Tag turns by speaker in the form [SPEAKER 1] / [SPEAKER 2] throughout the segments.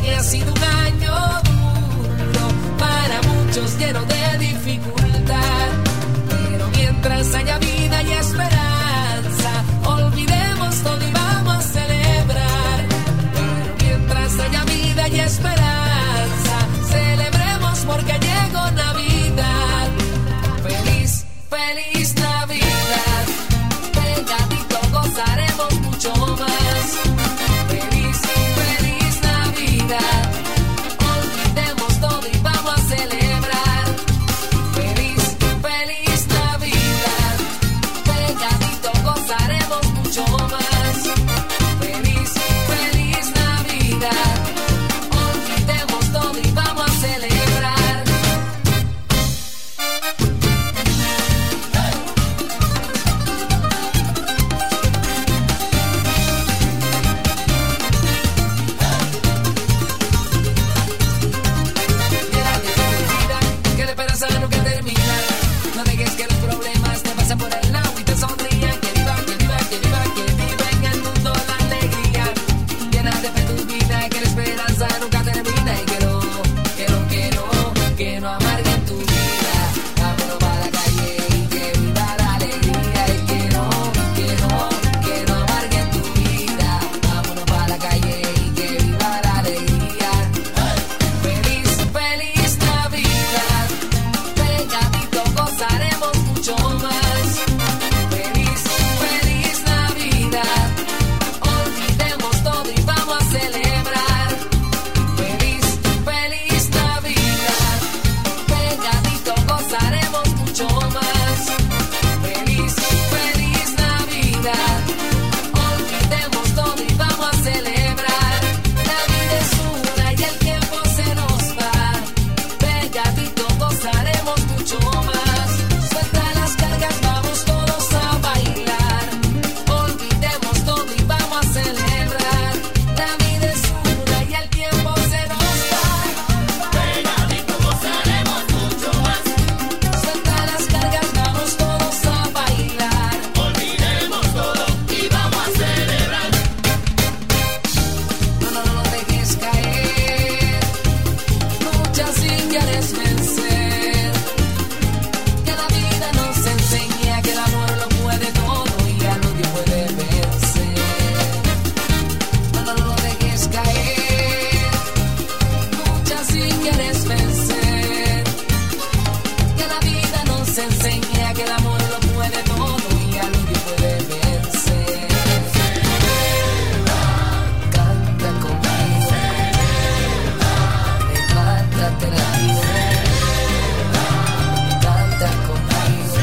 [SPEAKER 1] que ha sido un año duro, para muchos lleno de dificultad. Pero mientras haya vida y esperanza, olvidemos todo y vamos a celebrar. Pero mientras haya vida y esperanza, celebremos porque llegó Navidad. Feliz, feliz Navidad. Pegadito gozaremos mucho más. Feliz, feliz Navidad. Olvidemos todo y vamos a celebrar. Feliz, feliz Navidad. Pegadito gozaremos mucho más. Feliz, feliz Navidad. Olvidemos todo y vamos a celebrar. Que la esperanza nunca termina. No dejes que los problemas te pasen por el lado y te sonrían. Que viva, que viva, que viva, que viva en el mundo la alegría. Llena de fe tu vida, que la esperanza nunca termina. Y que no amarguen tu vida. Vámonos para la calle y que viva la alegría. Y que no amarguen tu vida. Vámonos para la calle y que viva la alegría. Feliz, feliz Navidad. Pegadito gozaremos mucho más. Feliz, feliz Navidad. Olvidemos todo y vamos a celebrar. Feliz, feliz Navidad. Pegadito gozaremos mucho más. Feliz, feliz Navidad. Olvidemos todo y vamos a celebrar. La vida es una y el tiempo se nos va. Pegadito gozaremos mucho más. Suelta las cargas, vamos todos a bailar. Olvidemos todo y vamos a celebrar. La vida es una y el tiempo se nos va.
[SPEAKER 2] Pegadito gozaremos mucho más.
[SPEAKER 1] Suelta las cargas, vamos todos a bailar.
[SPEAKER 2] Olvidemos todo y vamos a celebrar.
[SPEAKER 1] No lo dejes caer. Lucha si quieres vencer. Que la vida nos enseña que el amor lo puede todo y a nadie puede vencer. No lo dejes caer. Lucha si quieres vencer. Que la vida nos enseña que el amor lo puede todo y a nadie puede vencer. Canta conmigo. Levántate la vida. Canta conmigo.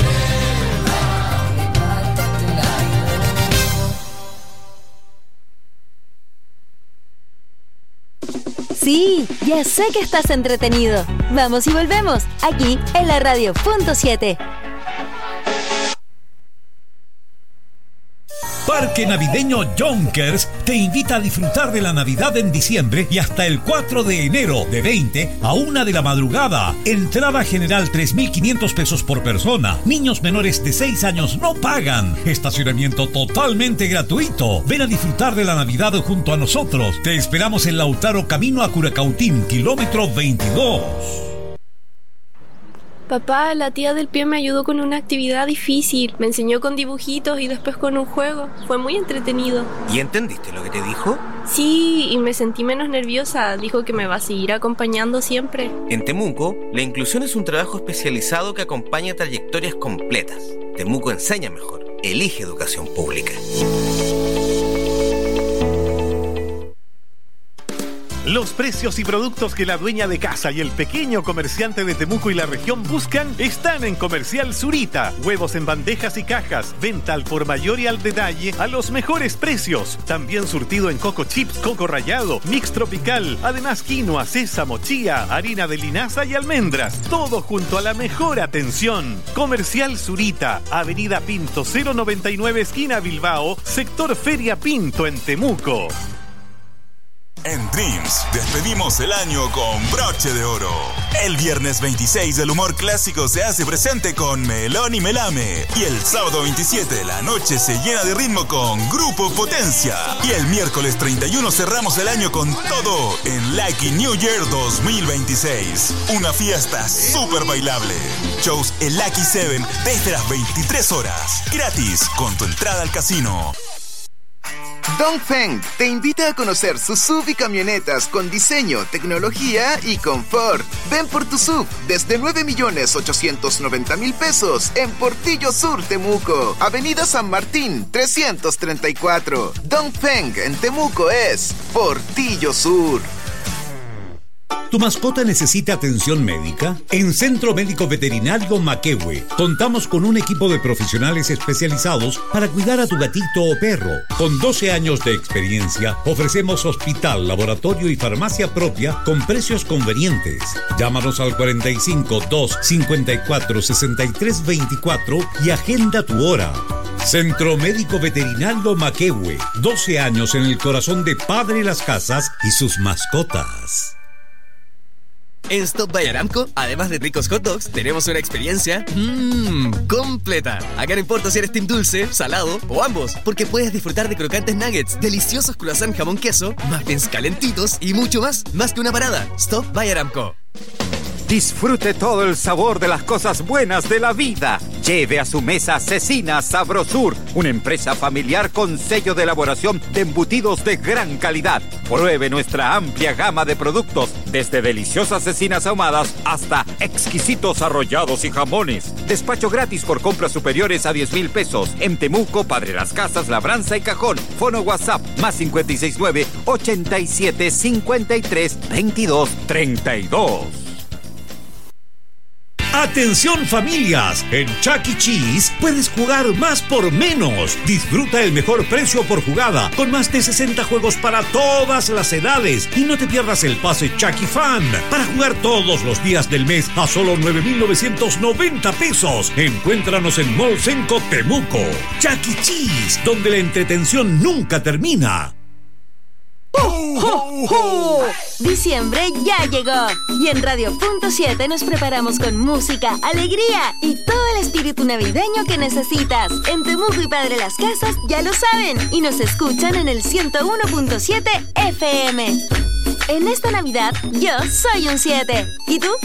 [SPEAKER 1] Levántate la vida.
[SPEAKER 3] Sí, ya sé que estás entretenido. Vamos y volvemos, aquí en la radio Punto 7.
[SPEAKER 4] Parque Navideño Yonkers te invita a disfrutar de la Navidad en diciembre y hasta el 4 de enero de 20 a 1 de la madrugada. Entrada general 3.500 pesos por persona. Niños menores de 6 años no pagan. Estacionamiento totalmente gratuito. Ven a disfrutar de la Navidad junto a nosotros. Te esperamos en Lautaro, camino a Curacautín, kilómetro 22.
[SPEAKER 5] Papá, la tía del pie me ayudó con una actividad difícil. Me enseñó con dibujitos y después con un juego. Fue muy entretenido.
[SPEAKER 6] ¿Y entendiste lo que te dijo?
[SPEAKER 5] Sí, y me sentí menos nerviosa. Dijo que me va a seguir acompañando siempre.
[SPEAKER 6] En Temuco, la inclusión es un trabajo especializado que acompaña trayectorias completas. Temuco enseña mejor. Elige educación pública.
[SPEAKER 7] Los precios y productos que la dueña de casa y el pequeño comerciante de Temuco y la región buscan están en Comercial Zurita. Huevos en bandejas y cajas, venta al por mayor y al detalle a los mejores precios. También surtido en coco chips, coco rallado, mix tropical, además quinoa, sésamo, chía, harina de linaza y almendras. Todo junto a la mejor atención. Comercial Zurita, Avenida Pinto 099 esquina Bilbao, sector Feria Pinto en Temuco.
[SPEAKER 8] En Dreams despedimos el año con broche de oro. El viernes 26 el humor clásico se hace presente con Melón y Melame. Y el sábado 27 la noche se llena de ritmo con Grupo Potencia. Y el miércoles 31 cerramos el año con todo en Lucky New Year 2026. Una fiesta súper bailable. Shows en Lucky 7 desde las 23 horas. Gratis con tu entrada al casino.
[SPEAKER 9] Dongfeng te invita a conocer sus SUV y camionetas con diseño, tecnología y confort. Ven por tu SUV desde 9.890.000 pesos en Portillo Sur, Temuco. Avenida San Martín, 334. Dongfeng en Temuco es Portillo Sur.
[SPEAKER 4] ¿Tu mascota necesita atención médica? En Centro Médico Veterinario Maquehue contamos con un equipo de profesionales especializados para cuidar a tu gatito o perro. Con 12 años de experiencia, ofrecemos hospital, laboratorio y farmacia propia con precios convenientes. Llámanos al 45 2 54 63 24 y agenda tu hora. Centro Médico Veterinario Maquehue, 12 años en el corazón de Padre Las Casas y sus mascotas.
[SPEAKER 10] En Stop by Aramco, además de ricos hot dogs, tenemos una experiencia completa. Acá no importa si eres team dulce, salado o ambos, porque puedes disfrutar de crocantes nuggets, deliciosos croissant jamón queso, muffins calentitos y mucho más. Más que una parada. Stop by Aramco.
[SPEAKER 11] Disfrute todo el sabor de las cosas buenas de la vida. Lleve a su mesa Cecina Sabrosur, una empresa familiar con sello de elaboración de embutidos de gran calidad. Pruebe nuestra amplia gama de productos, desde deliciosas cecinas ahumadas hasta exquisitos arrollados y jamones. Despacho gratis por compras superiores a 10,000 pesos. En Temuco, Padre Las Casas, Labranza y Cajón. Fono WhatsApp más 569 87 53 22 32.
[SPEAKER 4] ¡Atención familias! En Chuck E. Cheese puedes jugar más por menos. Disfruta el mejor precio por jugada con más de 60 juegos para todas las edades. Y no te pierdas el pase Chuck E. Fan para jugar todos los días del mes a solo 9,990 pesos. Encuéntranos en Mall Senco Temuco. Chuck E. Cheese, donde la entretención nunca termina.
[SPEAKER 3] ¡Ho, ho! Diciembre ya llegó y en Radio.7 nos preparamos con música, alegría y todo el espíritu navideño que necesitas. En Temuco y Padre Las Casas ya lo saben y nos escuchan en el 101.7 FM. En esta Navidad yo soy un 7. ¿Y tú?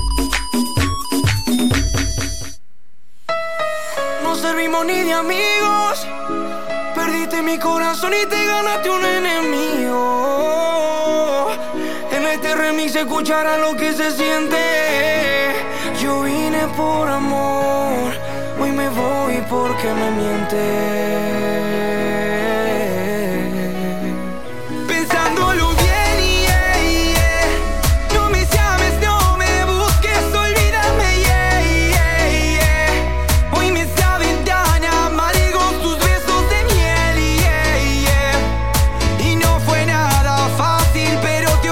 [SPEAKER 12] No servimos ni de amigos. Perdiste mi corazón y te ganaste un enemigo. En este remix se escuchará lo que se siente. Yo vine por amor, hoy me voy porque me mientes. Pensándolo bien, no me llames, no me busques, olvídame, hoy me saben tan amargos tus besos de miel, y no fue nada fácil, pero te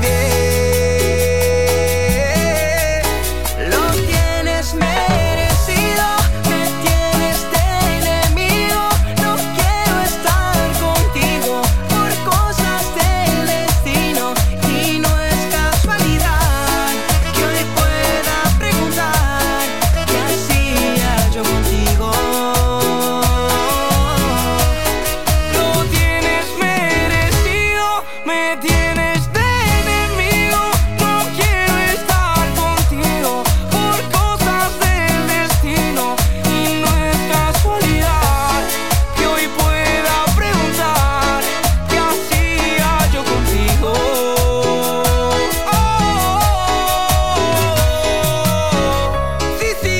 [SPEAKER 12] olvidé. Lo tienes merecido, me tienes de enemigo. No quiero estar contigo por cosas del destino, y no es casualidad que hoy pueda preguntar qué hacía yo contigo. Lo tienes merecido, me tienes de enemigo. No quiero estar contigo por cosas del destino, y no es casualidad que hoy pueda preguntar qué hacía yo contigo. Sí, sí,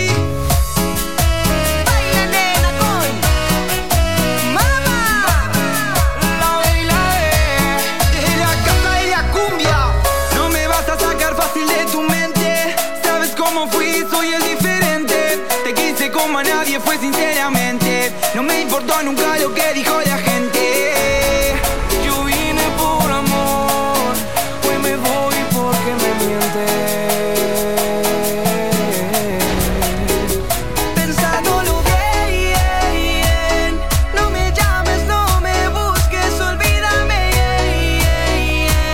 [SPEAKER 12] baila nena con mamá. La B y la E, de la casa de la cumbia. No me vas a sacar fácil de tu mente. Sabes cómo fui, soy el diferente. Te quise como a nadie fue sinceramente. No me importó nunca lo que dijo la gente. Yo vine por amor, hoy me voy porque me mientes. Pensándolo bien, no me llames, no me busques, olvídame,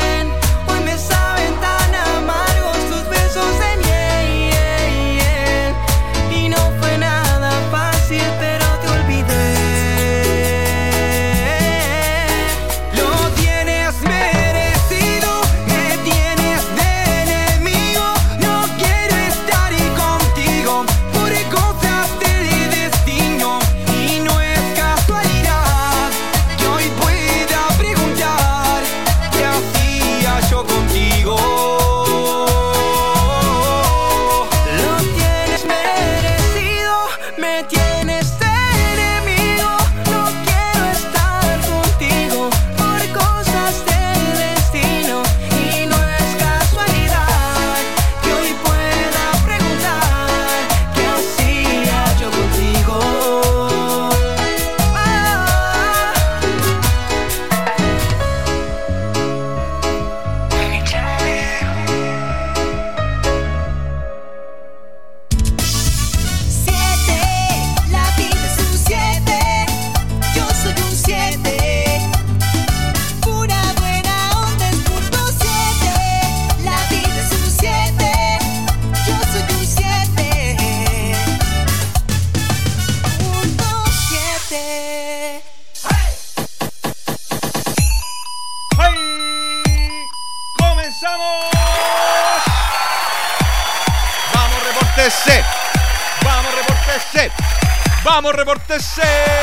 [SPEAKER 13] ¡Vamos, repórtese!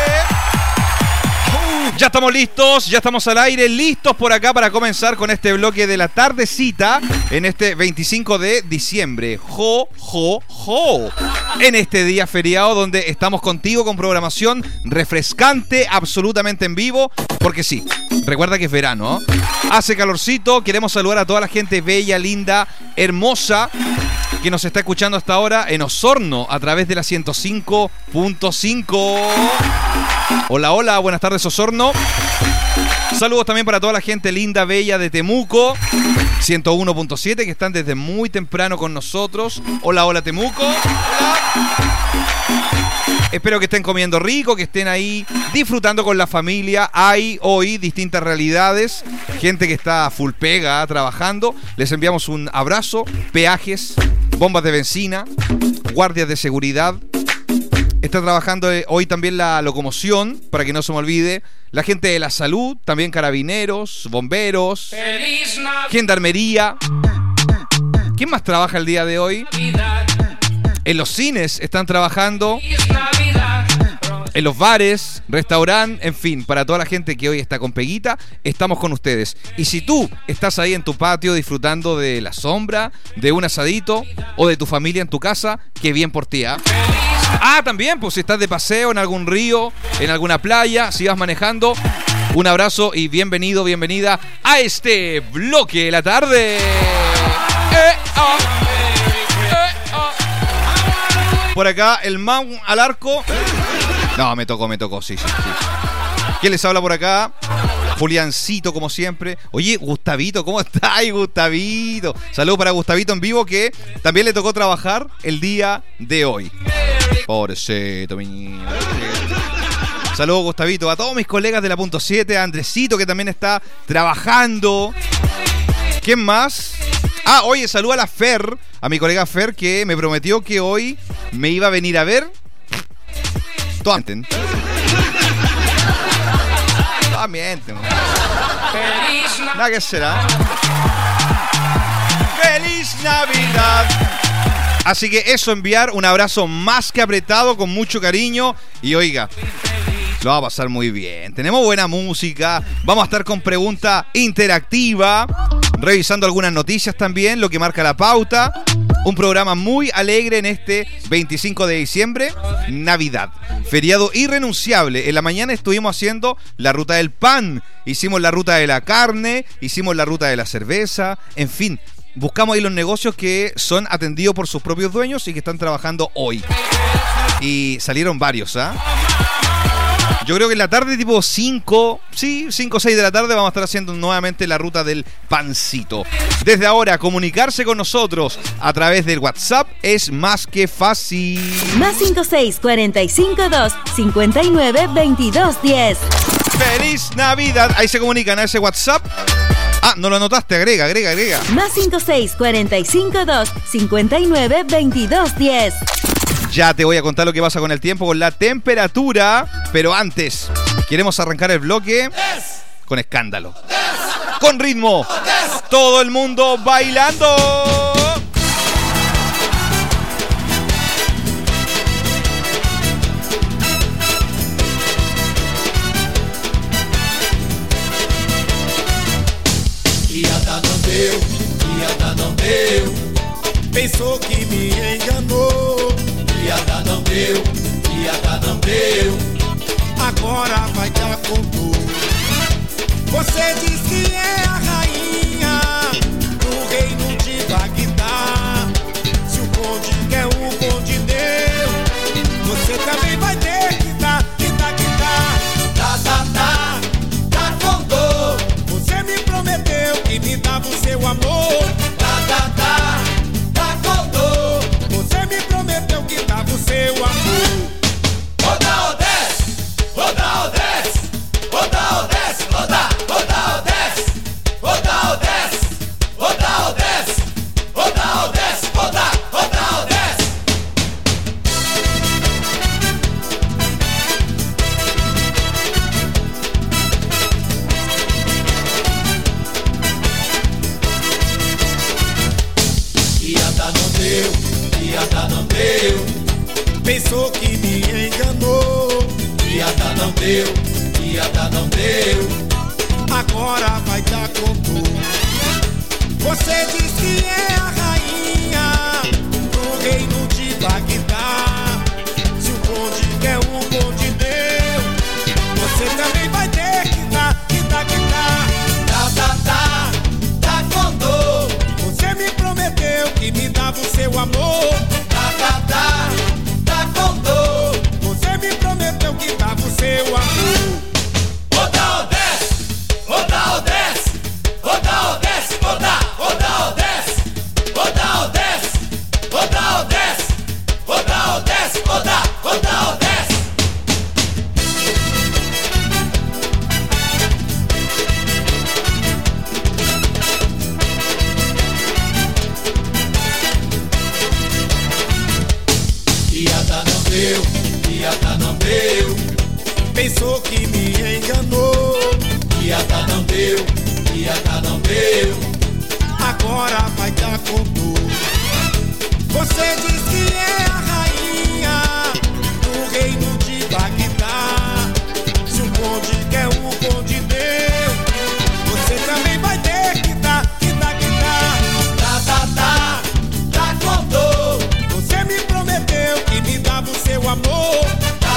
[SPEAKER 13] Ya estamos listos, ya estamos al aire, listos por acá para comenzar con este bloque de la tardecita en este 25 de diciembre. ¡Jo, jo, jo! En este día feriado donde estamos contigo con programación refrescante, absolutamente en vivo, porque sí, recuerda que es verano, ¿eh? Hace calorcito, queremos saludar a toda la gente bella, linda, hermosa, que nos está escuchando hasta ahora en Osorno a través de la 105.5. Hola, hola, buenas tardes Osorno. Saludos también para toda la gente linda, bella de Temuco 101.7 que están desde muy temprano con nosotros. Hola, hola Temuco. Hola. Espero que estén comiendo rico, que estén ahí disfrutando con la familia. Hay hoy distintas realidades, gente que está full pega, trabajando. Les enviamos un abrazo, peajes, bombas de benzina, guardias de seguridad. Está trabajando hoy también la locomoción, para que no se me olvide. La gente de la salud, también carabineros, bomberos, gendarmería. ¿Quién más trabaja el día de hoy? En los cines están trabajando. En los bares, restaurantes, en fin, para toda la gente que hoy está con peguita, estamos con ustedes. Y si tú estás ahí en tu patio disfrutando de la sombra, de un asadito o de tu familia en tu casa, qué bien por ti, ¿eh? Ah, también, pues si estás de paseo en algún río, en alguna playa, si vas manejando, un abrazo y bienvenido, bienvenida a este bloque de la tarde. Por acá, el man al arco. No, me tocó, sí. ¿Quién les habla por acá? Juliancito, como siempre. Oye, Gustavito, ¿cómo estás, Gustavito? Saludos para Gustavito en vivo, que también le tocó trabajar el día de hoy. Pobrecito, mi niño. Saludos, Gustavito, a todos mis colegas de la punto 7, a Andresito, que también está trabajando. ¿Quién más? Ah, oye, saludo a la Fer, a mi colega Fer, que me prometió que hoy me iba a venir a ver. Mienten. Nada que será. ¡Feliz Navidad! Así que eso, enviar un abrazo más que apretado, con mucho cariño. Y oiga, lo va a pasar muy bien. Tenemos buena música. Vamos a estar con pregunta interactiva, revisando algunas noticias también, lo que marca la pauta. Un programa muy alegre en este 25 de diciembre, Navidad. Feriado irrenunciable. En la mañana estuvimos haciendo la ruta del pan. Hicimos la ruta de la carne. Hicimos la ruta de la cerveza. En fin, buscamos ahí los negocios que son atendidos por sus propios dueños y que están trabajando hoy. Y salieron varios, ¿ah? Yo creo que en la tarde, tipo 5 o 6 de la tarde, vamos a estar haciendo nuevamente la ruta del pancito. Desde ahora, comunicarse con nosotros a través del WhatsApp es más que fácil.
[SPEAKER 3] Más 56-452-59-2210.
[SPEAKER 13] ¡Feliz Navidad! Ahí se comunican a ese WhatsApp. Ah, no lo anotaste, agrega.
[SPEAKER 3] Más 56-452-59-2210.
[SPEAKER 13] Ya te voy a contar lo que pasa con el tiempo, con la temperatura. Pero antes, queremos arrancar el bloque con escándalo, con ritmo, todo el mundo bailando.
[SPEAKER 2] Piada não deu, pensou que me enganou. Piada não deu, agora vai dar com dor. Você diz que é a rainha do reino de Bagdá. Se o conde quer, o conde deu. Você também vai ter que dar, Tá com dor. Você me prometeu que me dava o seu amor. Tá com dor. Você me prometeu que dava o seu amor. Roda ou desce, roda ou desce, roda ou desce, roda ou desce, roda ou desce, roda ou desce, roda ou desce, roda ou desce. agora vai dar contorno. Você diz que é a rainha do reino de Bagdá. Se o bonde quer um bonde deu, você também vai ter que dar, que dar, que dar. Tá com dor. Você me prometeu que me dava o seu amor. Tá com dor. Você me prometeu que dava o seu amor. Roda ou desce, roda ou desce, roda ou desce, roda ou desce, roda ou desce, roda ou desce, roda ou desce, roda ou desce. Iata não deu, pensou que me enganou. Iata não deu, agora vai dar com dor. Você diz que é a rainha do reino de Bagdá. Se o bonde quer um bonde deu, você também vai ter que dar, que dar, que dar. Tá com dor. Você me prometeu que me dava o seu amor.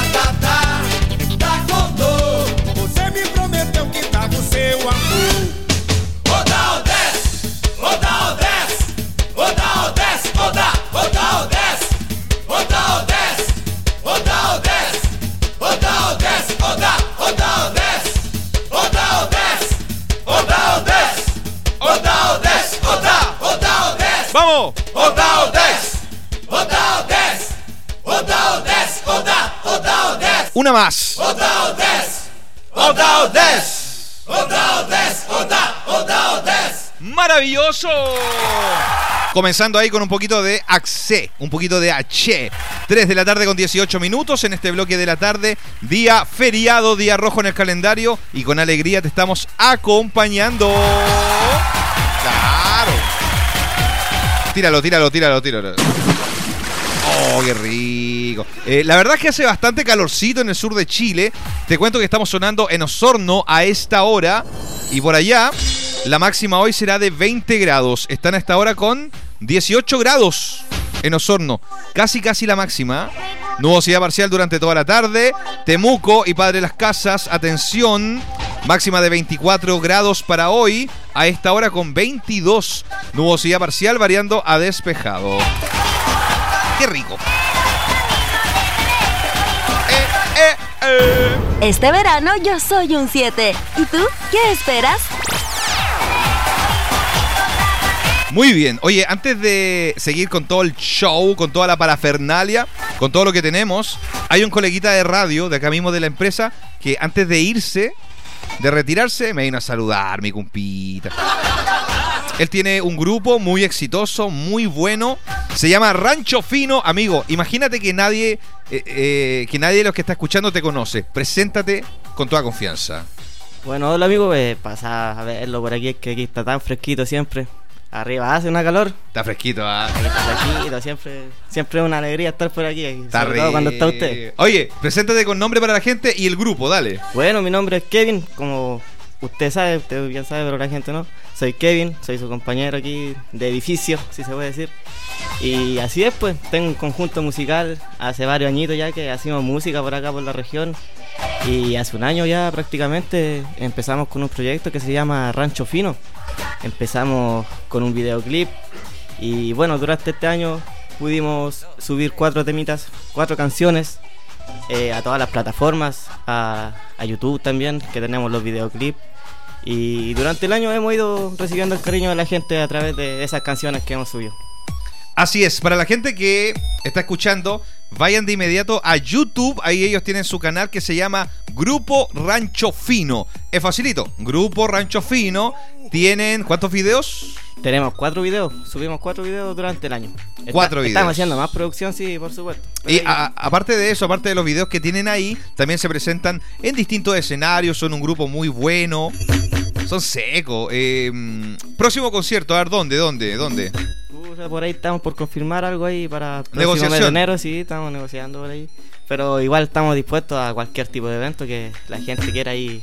[SPEAKER 2] Tá com dor. Você me prometeu que dava o seu amor. Roda ou desce, roda ou desce, roda ou desce, roda ou desce, roda ou desce, roda ou desce, roda ou desce, roda ou desce, roda ou desce, roda ou desce, roda ou desce, roda ou desce.
[SPEAKER 13] Vamos!
[SPEAKER 2] Roda ou desce, roda ou desce, roda ou desce, roda ou desce.
[SPEAKER 13] Una más.
[SPEAKER 2] Roda ou desce, roda ou desce, roda ou desce, roda ou desce.
[SPEAKER 13] ¡Maravilloso! Comenzando ahí con un poquito de Axe, un poquito de H. 3 de la tarde con 18 minutos en este bloque de la tarde. Día feriado, día rojo en el calendario. Y con alegría te estamos acompañando. ¡Claro! Tíralo. ¡Oh, qué rico! La verdad es que hace bastante calorcito en el sur de Chile. Te cuento que estamos sonando en Osorno a esta hora. Y por allá, la máxima hoy será de 20 grados. Están a esta hora con 18 grados en Osorno. Casi la máxima. Nubosidad parcial durante toda la tarde. Temuco y Padre Las Casas, atención. Máxima de 24 grados para hoy. A esta hora con 22. Nubosidad parcial variando a despejado. ¡Qué rico!
[SPEAKER 3] Este verano yo soy un 7. ¿Y tú? ¿Qué esperas?
[SPEAKER 13] Muy bien. Oye, antes de seguir con todo el show, con toda la parafernalia, con todo lo que tenemos, hay un coleguita de radio de acá mismo de la empresa que antes de irse, de retirarse, me vino a saludar, mi compita. Él tiene un grupo muy exitoso, muy bueno. Se llama Rancho Fino. Amigo, imagínate que nadie de los que está escuchando te conoce. Preséntate con toda confianza.
[SPEAKER 14] Bueno, hola amigo, pasa a verlo por aquí, es que aquí está tan fresquito siempre. Arriba hace una calor.
[SPEAKER 13] Está fresquito,
[SPEAKER 14] Está fresquito, siempre es una alegría estar por aquí. Sobre todo cuando está usted.
[SPEAKER 13] Oye, preséntate con nombre para la gente y el grupo, dale.
[SPEAKER 14] Bueno, mi nombre es Kevin, como usted sabe, usted bien sabe, pero la gente no. Soy Kevin, soy su compañero aquí de edificio, si se puede decir. Y así es, pues, tengo un conjunto musical hace varios añitos ya que hacemos música por acá, por la región. Y hace un año ya prácticamente empezamos con un proyecto que se llama Rancho Fino. Empezamos con un videoclip y bueno, durante este año pudimos subir 4 canciones a todas las plataformas, a YouTube también, que tenemos los videoclips. Y durante el año hemos ido recibiendo el cariño de la gente a través de esas canciones que hemos subido.
[SPEAKER 13] Así es, para la gente que está escuchando, vayan de inmediato a YouTube. Ahí ellos tienen su canal que se llama Grupo Rancho Fino. Es facilito, Grupo Rancho Fino. Tienen, ¿cuántos videos?
[SPEAKER 14] Tenemos 4 videos, subimos 4 videos durante el año.
[SPEAKER 13] 4 videos.
[SPEAKER 14] Estamos haciendo más producción, sí, por supuesto.
[SPEAKER 13] Y aparte de eso, aparte de los videos que tienen ahí, también se presentan en distintos escenarios. Son un grupo muy bueno. Son secos. Próximo concierto, a ver, ¿dónde?
[SPEAKER 14] Por ahí estamos por confirmar algo ahí para
[SPEAKER 13] negociación.
[SPEAKER 14] Mes de enero, sí, estamos negociando por ahí. Pero igual estamos dispuestos a cualquier tipo de evento que la gente quiera ahí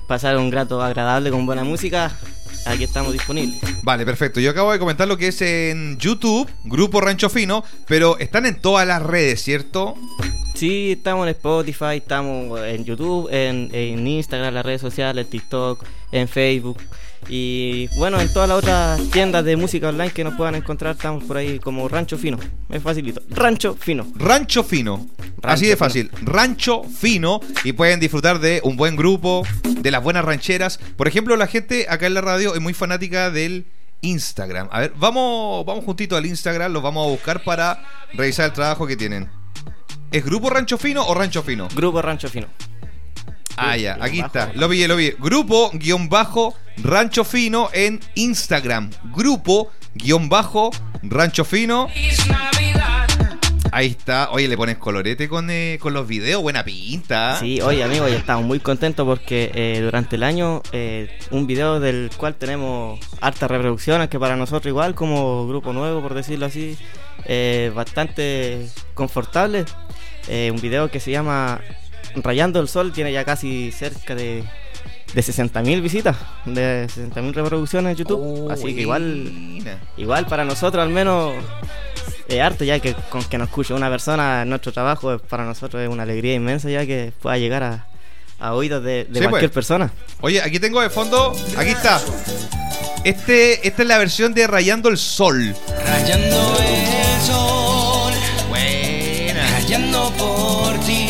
[SPEAKER 14] pasar un rato agradable con buena música, aquí estamos disponibles.
[SPEAKER 13] Vale, perfecto. Yo acabo de comentar lo que es en YouTube, Grupo Rancho Fino, pero están en todas las redes, ¿cierto?
[SPEAKER 14] Sí, estamos en Spotify, estamos en YouTube, en Instagram, las redes sociales, TikTok, en Facebook. Y bueno, en todas las otras tiendas de música online que nos puedan encontrar, estamos por ahí como Rancho Fino. Es facilito. Rancho Fino.
[SPEAKER 13] Rancho Fino. Así de fácil. Rancho Fino. Y pueden disfrutar de un buen grupo, de las buenas rancheras. Por ejemplo, la gente acá en la radio es muy fanática del Instagram. A ver, vamos juntito al Instagram, los vamos a buscar para revisar el trabajo que tienen. ¿Es Grupo Rancho Fino o Rancho Fino?
[SPEAKER 14] Grupo Rancho Fino.
[SPEAKER 13] Ah, ya, aquí está. Lo vi. Grupo-Rancho Fino en Instagram. Grupo-Rancho Fino. Ahí está. Oye, le pones colorete con los videos. Buena pinta.
[SPEAKER 14] Sí, oye, amigo, ya estamos muy contentos porque durante el año un video del cual tenemos hartas reproducciones, que para nosotros igual, como grupo nuevo, por decirlo así, bastante confortable. Un video que se llama Rayando el Sol, tiene ya casi cerca de 60.000 visitas, de 60.000 reproducciones en YouTube. Así que igual para nosotros al menos es harto, ya que con que nos escuche una persona en nuestro trabajo, para nosotros es una alegría inmensa, ya que pueda llegar a oídos de cualquier persona.
[SPEAKER 13] Oye, aquí tengo de fondo, aquí está. Esta es la versión de Rayando el Sol.
[SPEAKER 12] Rayando el sol,
[SPEAKER 13] buena.
[SPEAKER 12] Rayando por ti.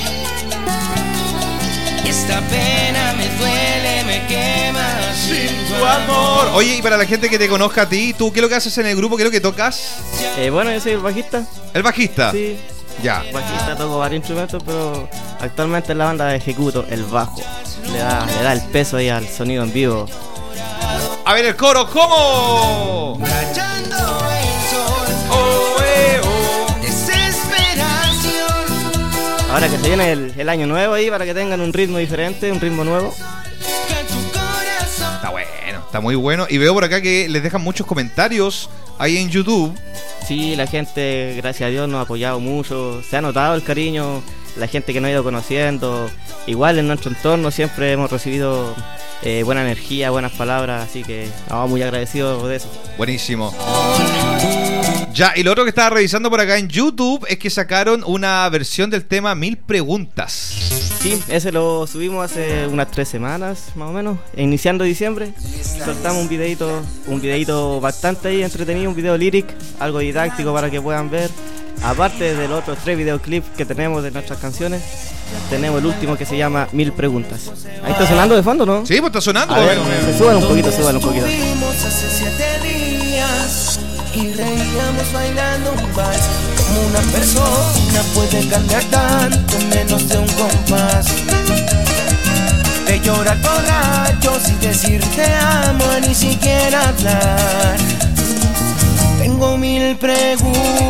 [SPEAKER 12] Esta pena me duele, me quema sin tu amor.
[SPEAKER 13] Oye, y para la gente que te conozca a ti, ¿tú qué es lo que haces en el grupo? ¿Qué es lo que tocas?
[SPEAKER 14] Bueno, yo soy el bajista.
[SPEAKER 13] ¿El bajista?
[SPEAKER 14] Sí.
[SPEAKER 13] Ya.
[SPEAKER 14] Bajista, toco varios instrumentos, pero actualmente en la banda ejecuto el bajo. Le da el peso ahí al sonido en vivo.
[SPEAKER 13] A ver el coro, ¿cómo?
[SPEAKER 12] Rayando el sol, desesperación.
[SPEAKER 14] Ahora que se viene el año nuevo ahí, para que tengan un ritmo diferente, un ritmo nuevo.
[SPEAKER 13] Está bueno, está muy bueno. Y veo por acá que les dejan muchos comentarios ahí en YouTube.
[SPEAKER 14] Sí, la gente, gracias a Dios, nos ha apoyado mucho. Se ha notado el cariño, la gente que nos ha ido conociendo. Igual en nuestro entorno siempre hemos recibido buena energía, buenas palabras. Así que estamos muy agradecidos de eso.
[SPEAKER 13] Buenísimo. Ya, y lo otro que estaba revisando por acá en YouTube es que sacaron una versión del tema 1000 preguntas.
[SPEAKER 14] Sí, ese lo subimos hace unas 3 semanas, más o menos, iniciando diciembre. Soltamos un videito bastante ahí entretenido, un video lyric, algo didáctico para que puedan ver. Aparte de los otros 3 videoclips que tenemos de nuestras canciones, tenemos el último que se llama 1000 preguntas. Ahí está sonando de fondo, ¿no?
[SPEAKER 13] Sí, pues está sonando.
[SPEAKER 14] A ver, suban un poquito.
[SPEAKER 12] Hace 7 días y reíamos bailando un vals. Como una persona puede cambiar tanto en menos de un compás. De llorar borrachos y decir te amo, ni siquiera hablar. Tengo 1000 preguntas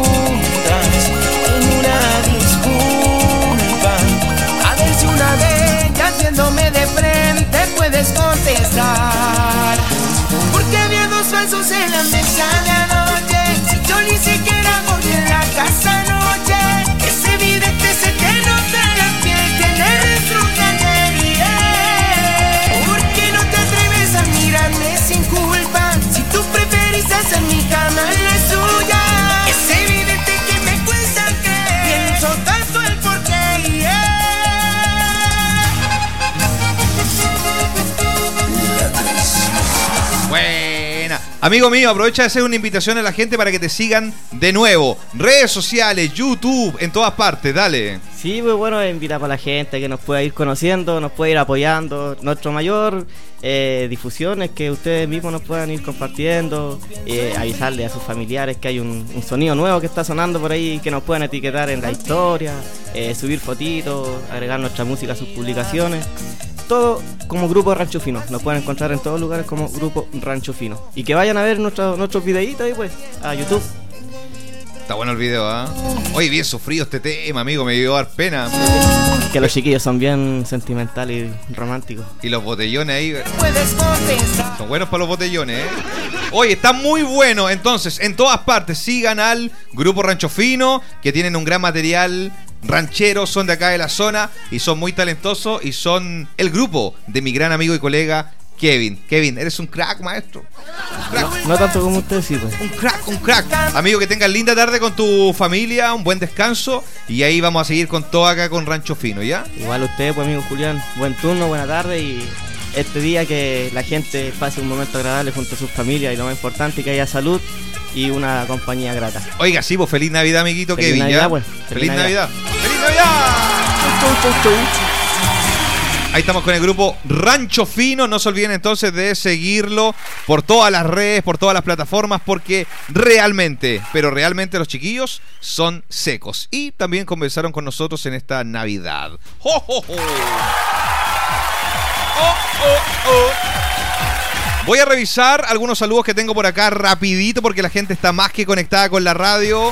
[SPEAKER 12] y una disculpa. A ver si una de ellas viéndome de frente puedes contestar. Porque había 2 falsos en la mesa de anoche. Si yo ni siquiera voy en la casa anoche. Es evidente, se te nota la piel, tiene retrocanería. ¿Por qué no te atreves a mirarme sin culpa? Si tú preferís hacer mi cama en la suya. Es evidente que me cuesta creer. Pienso tanto el porqué, yeah.
[SPEAKER 13] Buena. Amigo mío, aprovecha de hacer una invitación a la gente para que te sigan de nuevo. Redes sociales, YouTube, en todas partes, dale.
[SPEAKER 14] Sí, muy bueno, invitamos a la gente que nos pueda ir conociendo, nos pueda ir apoyando. Nuestro mayor difusión es que ustedes mismos nos puedan ir compartiendo, avisarle a sus familiares que hay un sonido nuevo que está sonando por ahí, que nos puedan etiquetar en la historia, subir fotitos, agregar nuestra música a sus publicaciones. Todo como Grupo Rancho Fino. Nos pueden encontrar en todos lugares como Grupo Rancho Fino. Y que vayan a ver nuestros videitos ahí pues, a YouTube.
[SPEAKER 13] Está bueno el video, ¿ah? Oye, bien sufrido este tema, amigo, me dio a dar pena.
[SPEAKER 14] Que los chiquillos son bien sentimentales y románticos.
[SPEAKER 13] Y los botellones ahí son buenos para los botellones, ¿eh? Oye, está muy bueno. Entonces, en todas partes sigan al Grupo Rancho Fino, que tienen un gran material rancheros, son de acá de la zona y son muy talentosos y son el grupo de mi gran amigo y colega Kevin. Kevin, eres un crack, maestro.
[SPEAKER 14] No tanto como usted, sí, pues.
[SPEAKER 13] Un crack. Amigo, que tengas linda tarde con tu familia, un buen descanso y ahí vamos a seguir con todo acá con Rancho Fino, ¿ya?
[SPEAKER 14] Igual usted, pues, amigo Julián, buen turno, buena tarde y este día que la gente pase un momento agradable junto a sus familias y lo más importante, que haya salud y una compañía grata.
[SPEAKER 13] Oiga, sí, pues feliz Navidad, amiguito
[SPEAKER 14] Feliz
[SPEAKER 13] Kevin,
[SPEAKER 14] Navidad,
[SPEAKER 13] ¿ya?
[SPEAKER 14] Pues.
[SPEAKER 13] Feliz Navidad. ¡Feliz Navidad! Ahí estamos con el grupo Rancho Fino. No se olviden entonces de seguirlo por todas las redes, por todas las plataformas, porque realmente, pero realmente los chiquillos son secos. Y también conversaron con nosotros en esta Navidad. ¡Jo, jo, jo! ¡Oh, oh, oh! Voy a revisar algunos saludos que tengo por acá rapidito porque la gente está más que conectada con la radio.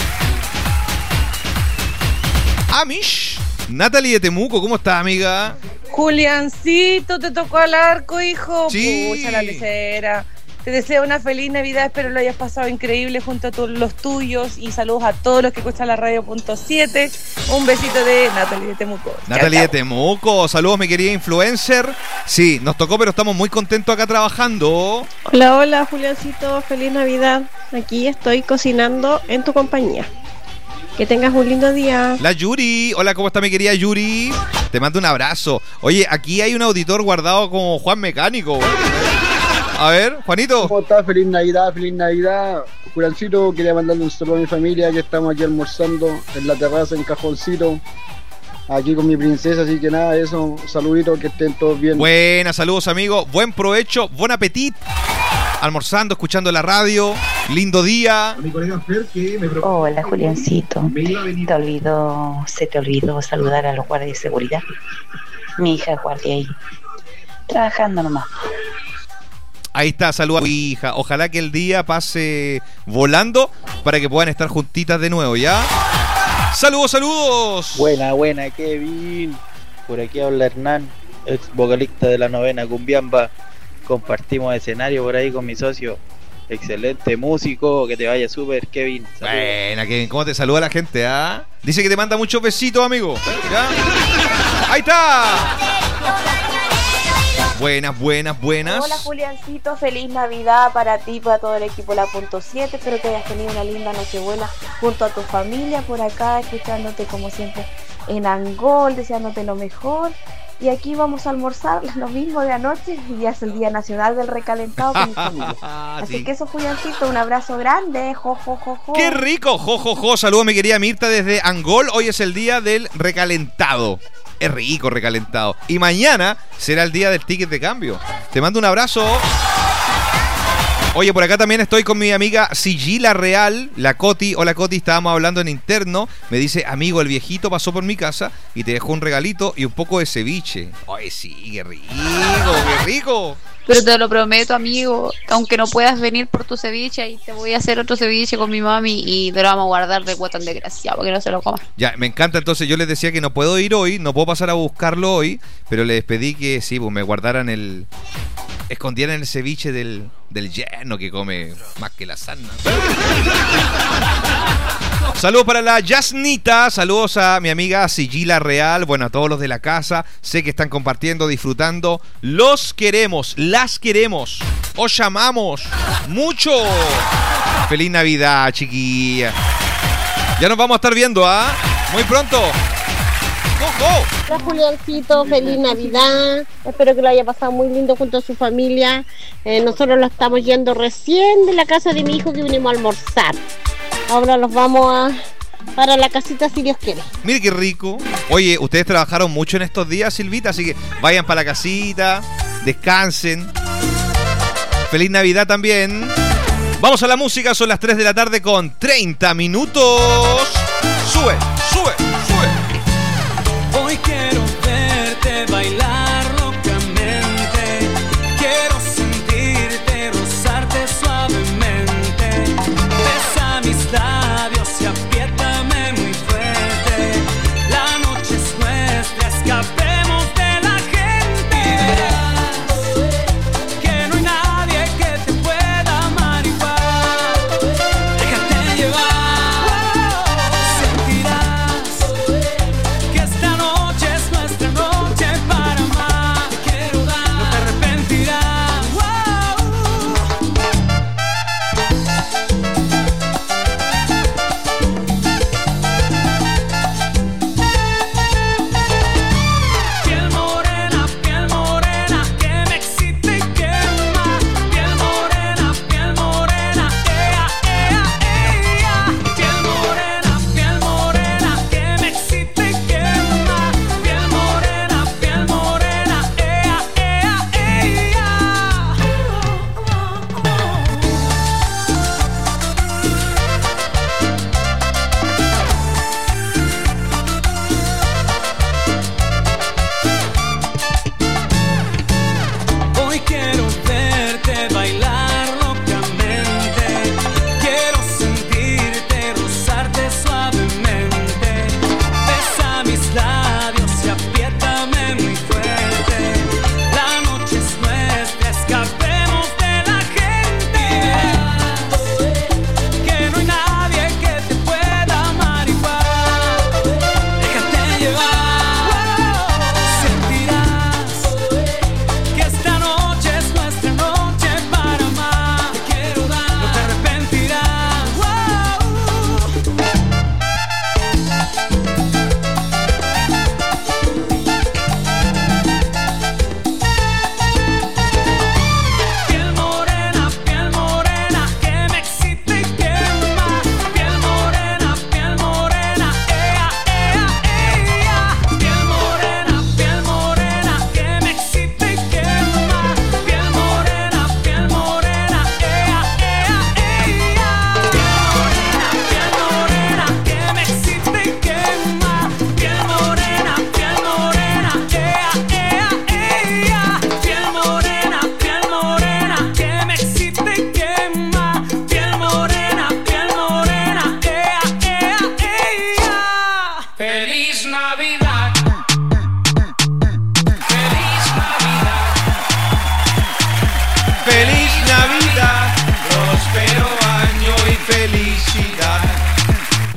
[SPEAKER 13] Amish, Natalie de Temuco, ¿cómo estás, amiga?
[SPEAKER 15] Juliancito, te tocó al arco, hijo.
[SPEAKER 13] Sí.
[SPEAKER 15] Pucha, la lecera. Te deseo una feliz Navidad, espero lo hayas pasado increíble junto a los tuyos y saludos a todos los que escuchan la radio.7. Un besito de Natalie de Temuco.
[SPEAKER 13] Natalie
[SPEAKER 15] Chao,
[SPEAKER 13] de Temuco, saludos mi querida influencer. Sí, nos tocó, pero estamos muy contentos acá trabajando.
[SPEAKER 16] Hola, hola Juliancito, feliz Navidad. Aquí estoy cocinando en tu compañía. Que tengas un lindo día.
[SPEAKER 13] La Yuri, hola, ¿cómo está mi querida Yuri? Te mando un abrazo. Oye, aquí hay un auditor guardado como Juan Mecánico. A ver, Juanito.
[SPEAKER 17] ¿Cómo estás? Feliz Navidad, feliz Navidad. Juliancito, quería mandarle un saludo a mi familia que estamos aquí almorzando en la terraza, en Cajoncito. Aquí con mi princesa, así que nada, eso, saluditos, que estén todos bien.
[SPEAKER 13] Buenas, saludos amigos, buen provecho, buen apetito. Almorzando, escuchando la radio, lindo día.
[SPEAKER 18] Hola Juliancito, se te olvidó saludar a los guardias de seguridad. Mi hija es guardia ahí, trabajando nomás.
[SPEAKER 13] Ahí está, saluda a tu hija. Ojalá que el día pase volando para que puedan estar juntitas de nuevo, ¿ya? ¡Saludos, saludos!
[SPEAKER 19] Buena, Kevin. Por aquí habla Hernán, ex vocalista de la novena Cumbiamba. Compartimos escenario por ahí con mi socio. Excelente músico, que te vaya súper, Kevin. Saludos.
[SPEAKER 13] Buena, Kevin, ¿cómo te saluda la gente, ah? Dice que te manda muchos besitos, amigo. ¿Ya? ¡Ahí está! Buenas.
[SPEAKER 20] Hola Juliancito, feliz Navidad para ti y para todo el equipo de la .7. Espero que hayas tenido una linda nochebuena junto a tu familia por acá, escuchándote como siempre en Angol, deseándote lo mejor. Y aquí vamos a almorzar lo mismo de anoche y ya es el Día Nacional del Recalentado con mi familia. Así
[SPEAKER 13] Sí.
[SPEAKER 20] que eso, Juliancito, un abrazo grande. Jo.
[SPEAKER 13] ¡Qué rico! Jo. Saludos a mi querida Mirta desde Angol. Hoy es el día del recalentado. Es rico recalentado. Y mañana será el día del ticket de cambio. Te mando un abrazo. Oye, por acá también estoy con mi amiga Sigila Real, la Coti. Hola Coti, estábamos hablando en interno. Me dice, amigo, el viejito pasó por mi casa y te dejó un regalito y un poco de ceviche. Ay, sí, qué rico.
[SPEAKER 21] Pero te lo prometo, amigo, aunque no puedas venir por tu ceviche, y te voy a hacer otro ceviche con mi mami y te lo vamos a guardar de cuota en desgraciado, porque no se lo comas.
[SPEAKER 13] Ya, me encanta. Entonces yo les decía que no puedo ir hoy, no puedo pasar a buscarlo hoy, pero les pedí que sí, pues me guardaran escondieran el ceviche del yerno que come más que la sana. Saludos para la Yasnita, saludos a mi amiga Sigila Real, bueno, a todos los de la casa, sé que están compartiendo, disfrutando, los queremos, las queremos, os llamamos mucho. Feliz Navidad, chiquilla. Ya nos vamos a estar viendo, ¿ah? Muy pronto.
[SPEAKER 16] Hola Juliancito, feliz Navidad. Espero que lo haya pasado muy lindo junto a su familia. Nosotros lo estamos yendo recién de la casa de mi hijo que vinimos a almorzar. Ahora los vamos para la casita si Dios quiere.
[SPEAKER 13] Mire qué rico. Oye, ustedes trabajaron mucho en estos días, Silvita, así que vayan para la casita, descansen. Feliz Navidad también. Vamos a la música, son las 3 de la tarde con 30 minutos. Sube.
[SPEAKER 12] Hoy quiero verte bailar locamente, quiero sentirte, rozarte suavemente, besa mis labios y apriétame muy fuerte, la noche es nuestra, escapemos de la gente, y verás que no hay nadie que te pueda amar igual, déjate llevar, sentirás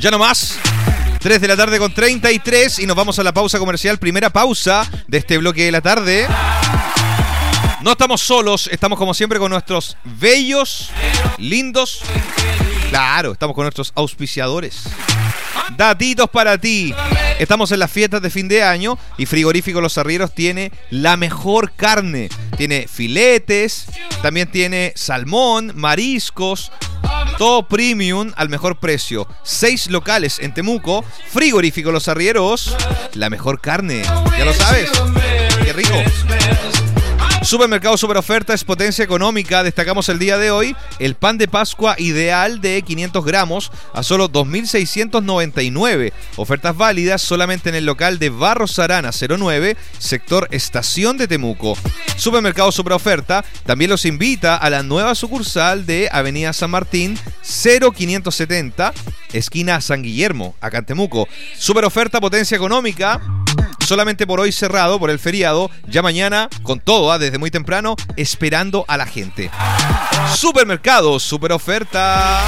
[SPEAKER 13] Ya no más. 3 de la tarde con 33 y nos vamos a la pausa comercial. Primera pausa de este bloque de la tarde. No estamos solos, estamos como siempre con nuestros bellos, lindos. Claro, estamos con nuestros auspiciadores. Datitos para ti. Estamos en las fiestas de fin de año y Frigorífico Los Arrieros tiene la mejor carne. Tiene filetes, también tiene salmón, mariscos, todo premium al mejor precio. 6 locales en Temuco. Frigorífico Los Arrieros, la mejor carne. Ya lo sabes. Qué rico. Supermercado Super Oferta es potencia económica. Destacamos el día de hoy el pan de Pascua ideal de 500 gramos a solo 2.699. Ofertas válidas solamente en el local de Barros Arana 09, sector Estación de Temuco. Supermercado Super Oferta también los invita a la nueva sucursal de Avenida San Martín 0570, esquina San Guillermo, acá en Temuco. Super Oferta, potencia económica. Solamente por hoy cerrado, por el feriado. Ya mañana, con todo, desde muy temprano, esperando a la gente. Supermercado Super Oferta.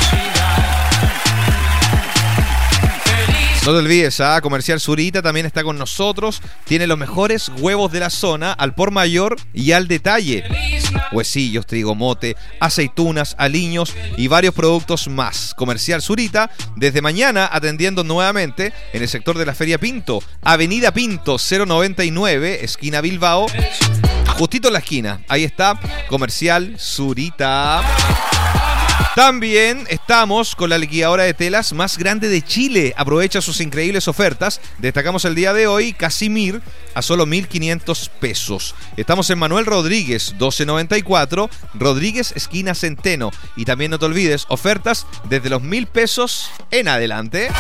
[SPEAKER 13] No te olvides, Comercial Zurita también está con nosotros. Tiene los mejores huevos de la zona, al por mayor y al detalle. Huesillos, trigo, mote, aceitunas, aliños y varios productos más. Comercial Zurita, desde mañana atendiendo nuevamente en el sector de la Feria Pinto. Avenida Pinto 099, esquina Bilbao. Justito en la esquina, ahí está Comercial Zurita. También estamos con la liquidadora de telas más grande de Chile. Aprovecha sus increíbles ofertas. Destacamos el día de hoy Casimir a solo 1.500 pesos. Estamos en Manuel Rodríguez 1294, Rodríguez esquina Centeno. Y también no te olvides, ofertas desde los 1.000 pesos en adelante.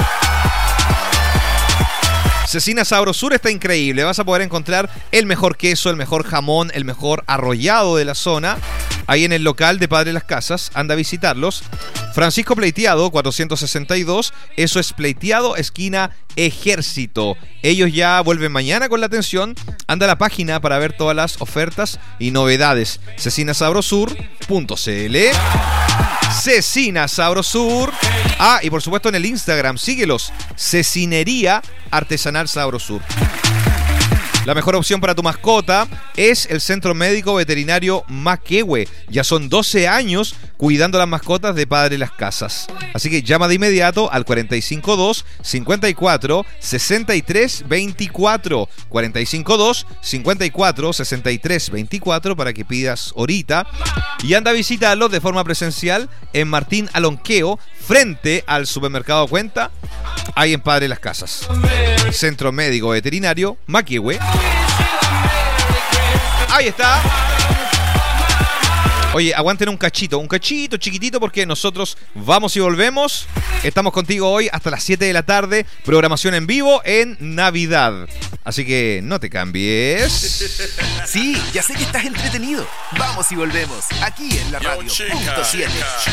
[SPEAKER 13] Cecina Sabrosur está increíble. Vas a poder encontrar el mejor queso, el mejor jamón, el mejor arrollado de la zona. Ahí en el local de Padre Las Casas. Anda a visitarlos. Francisco Pleiteado 462. Eso es Pleiteado, esquina Ejército. Ellos ya vuelven mañana con la atención. Anda a la página para ver todas las ofertas y novedades. Cecinasabrosur.cl. Cecina Sabrosur. Y por supuesto en el Instagram, síguelos. Cecinería Artesanal Sabrosur. La mejor opción para tu mascota es el Centro Médico Veterinario Maquehue. Ya son 12 años cuidando las mascotas de Padre Las Casas. Así que llama de inmediato al 452 54 63 24. 452 54 63 24 para que pidas horita. Y anda a visitarlos de forma presencial en Martín Alonqueo, frente al supermercado Cuenta, ahí en Padre Las Casas. Centro Médico Veterinario Maquehue. Ahí está. Oye, aguanten un cachito chiquitito, porque nosotros vamos y volvemos. Estamos contigo hoy hasta las 7 de la tarde. Programación en vivo en Navidad. Así que no te cambies.
[SPEAKER 9] Sí, ya sé que estás entretenido. Vamos y volvemos. Aquí en la radio. Punto 7.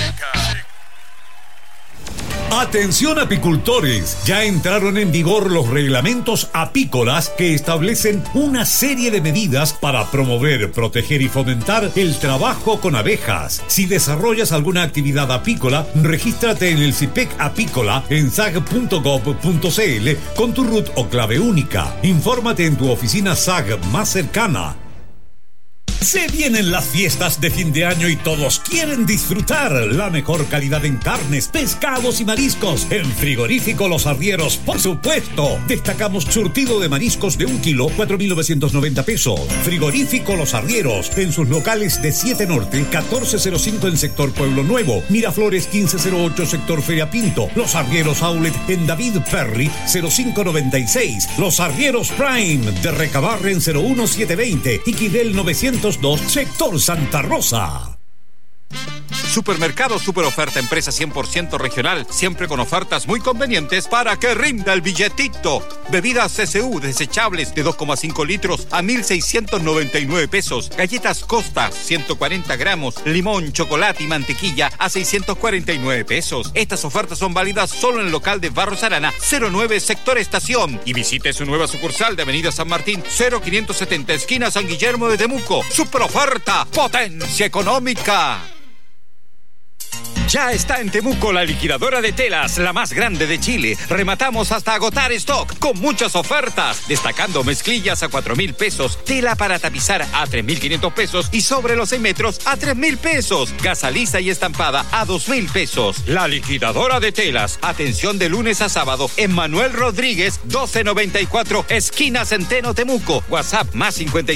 [SPEAKER 4] Atención apicultores, ya entraron en vigor los reglamentos apícolas que establecen una serie de medidas para promover, proteger y fomentar el trabajo con abejas. Si desarrollas alguna actividad apícola, regístrate en el CIPEC Apícola en sag.gov.cl con tu RUT o clave única. Infórmate en tu oficina SAG más cercana. Se vienen las fiestas de fin de año y todos quieren disfrutar la mejor calidad en carnes, pescados y mariscos. En Frigorífico Los Arrieros, por supuesto. Destacamos surtido de mariscos de 1 kilo, 4.990 pesos. Frigorífico Los Arrieros, en sus locales de 7 Norte, 1405 en sector Pueblo Nuevo, Miraflores 1508 sector Feria Pinto, Los Arrieros Outlet en David Perry 0596, Los Arrieros Prime de Recabarren 01720 y Quidel 902 sector Santa Rosa.
[SPEAKER 11] Supermercado Super Oferta, empresa 100% regional, siempre con ofertas muy convenientes para que rinda el billetito. Bebidas CCU desechables de 2,5 litros a 1.699 pesos. Galletas Costa, 140 gramos. Limón, chocolate y mantequilla a 649 pesos. Estas ofertas son válidas solo en el local de Barros Arana, 09 sector Estación. Y visite su nueva sucursal de Avenida San Martín, 0570 esquina San Guillermo de Temuco. Super Oferta, potencia económica. Ya está en Temuco la liquidadora de telas, la más grande de Chile. Rematamos hasta agotar stock con muchas ofertas, destacando mezclillas a 4,000 pesos, tela para tapizar a 3,500 pesos y sobre los 6 metros a 3,000 pesos. Gasa lisa y estampada a 2,000 pesos. La liquidadora de telas. Atención de lunes a sábado en Manuel Rodríguez, 1294, esquina Centeno, Temuco. WhatsApp más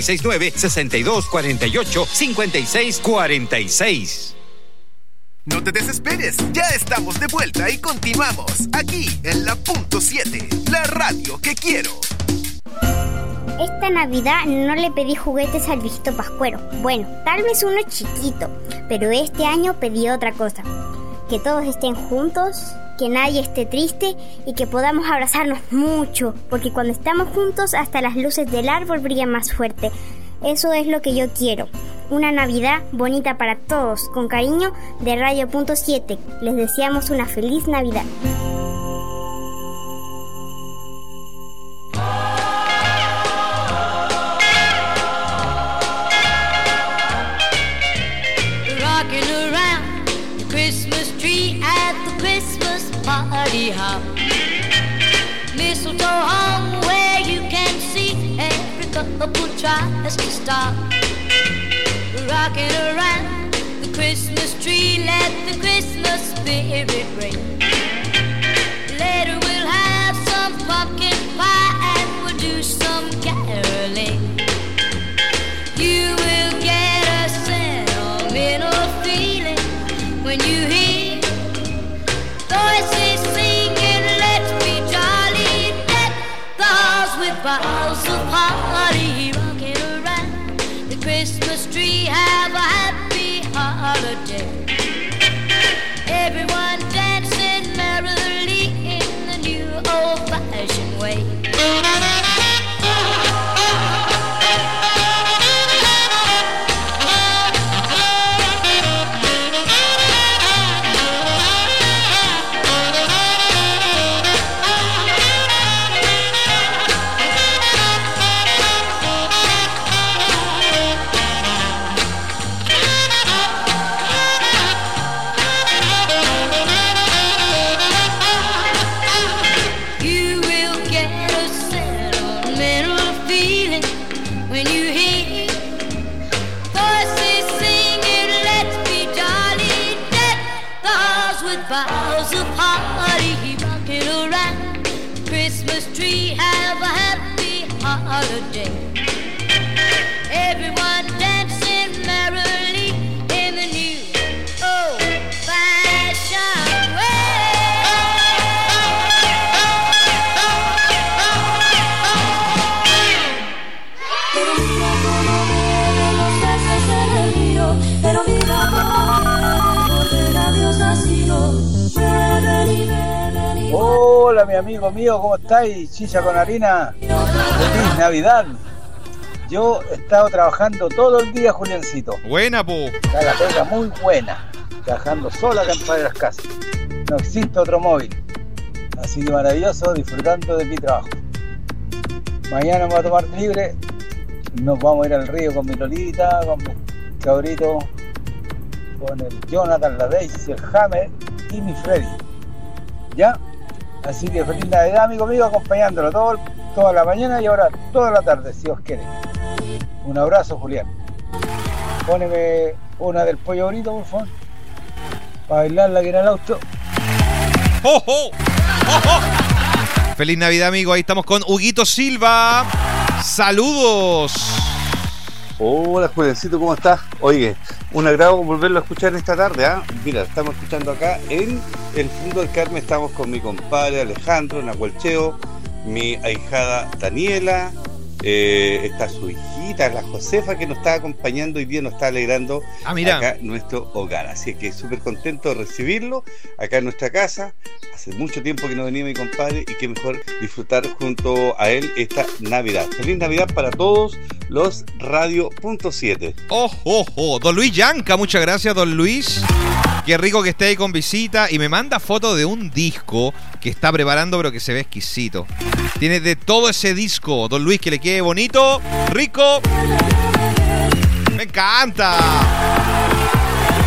[SPEAKER 11] 569-6248-5646.
[SPEAKER 9] No te desesperes, ya estamos de vuelta y continuamos aquí en la Punto 7, la radio que quiero.
[SPEAKER 1] Esta Navidad no le pedí juguetes al viejito Pascuero. Bueno, tal vez uno chiquito, pero este año pedí otra cosa. Que todos estén juntos, que nadie esté triste y que podamos abrazarnos mucho, porque cuando estamos juntos hasta las luces del árbol brillan más fuerte. Eso es lo que yo quiero. Una Navidad bonita para todos. Con cariño, de Radio Punto 7. Les deseamos una feliz Navidad.
[SPEAKER 12] Rocking around the Christmas tree at the Christmas party hop. Mistletoe hung where you can see every couple tries to stop. Rocking around the Christmas tree, let the Christmas spirit ring. Later we'll have some pumpkin pie and we'll do some caroling. You will get a sentimental feeling when you hear voices singing, let's be jolly, deck the halls with boughs of holly. Rocking around the Christmas tree, have a happy holiday. Everyone dancing merrily in the new old-fashioned way. Boughs of holly rocking around Christmas tree, have a happy holiday. Everyone dancing merrily in the new old-fashioned
[SPEAKER 22] Hola, mi amigo mío, ¿cómo estáis? Chicha con harina. Feliz Navidad. Yo he estado trabajando todo el día, Juliancito.
[SPEAKER 13] Buena, po.
[SPEAKER 22] Está la pega muy buena. Trabajando sola acá en Padre Las Casas. No existe otro móvil. Así que maravilloso, disfrutando de mi trabajo. Mañana me voy a tomar libre. Nos vamos a ir al río con mi Lolita, con mi cabrito, con el Jonathan, la Daisy, el Hammer y mi Freddy. ¿Ya? Así que feliz Navidad, amigo mío, acompañándolo toda la mañana y ahora toda la tarde, si Dios quiere. Un abrazo, Julián. Póneme una del pollo bonito, por favor, para bailarla aquí en el auto.
[SPEAKER 13] ¡Oh, oh! ¡Oh, oh! Feliz Navidad, amigo. Ahí estamos con Huguito Silva. ¡Saludos!
[SPEAKER 23] Hola, Juliancito, ¿cómo estás? Oye, un agrado volverlo a escuchar esta tarde, ¿ah? Mira, estamos escuchando acá en el Fondo del Carmen, estamos con mi compadre Alejandro Nahuelcheo, mi ahijada Daniela, está su hijita, la Josefa, que nos está acompañando hoy día, nos está alegrando acá nuestro hogar. Así es que súper contento de recibirlo acá en nuestra casa. Hace mucho tiempo que no venía mi compadre y qué mejor disfrutar junto a él esta Navidad. Feliz Navidad para todos los Radio Punto 7.
[SPEAKER 13] ¡Oh, oh, oh! Don Luis Yanca, muchas gracias, don Luis. Qué rico que esté ahí con visita. Y me manda foto de un disco que está preparando, pero que se ve exquisito. Tiene de todo ese disco, don Luis, que le quede bonito, rico. ¡Me encanta!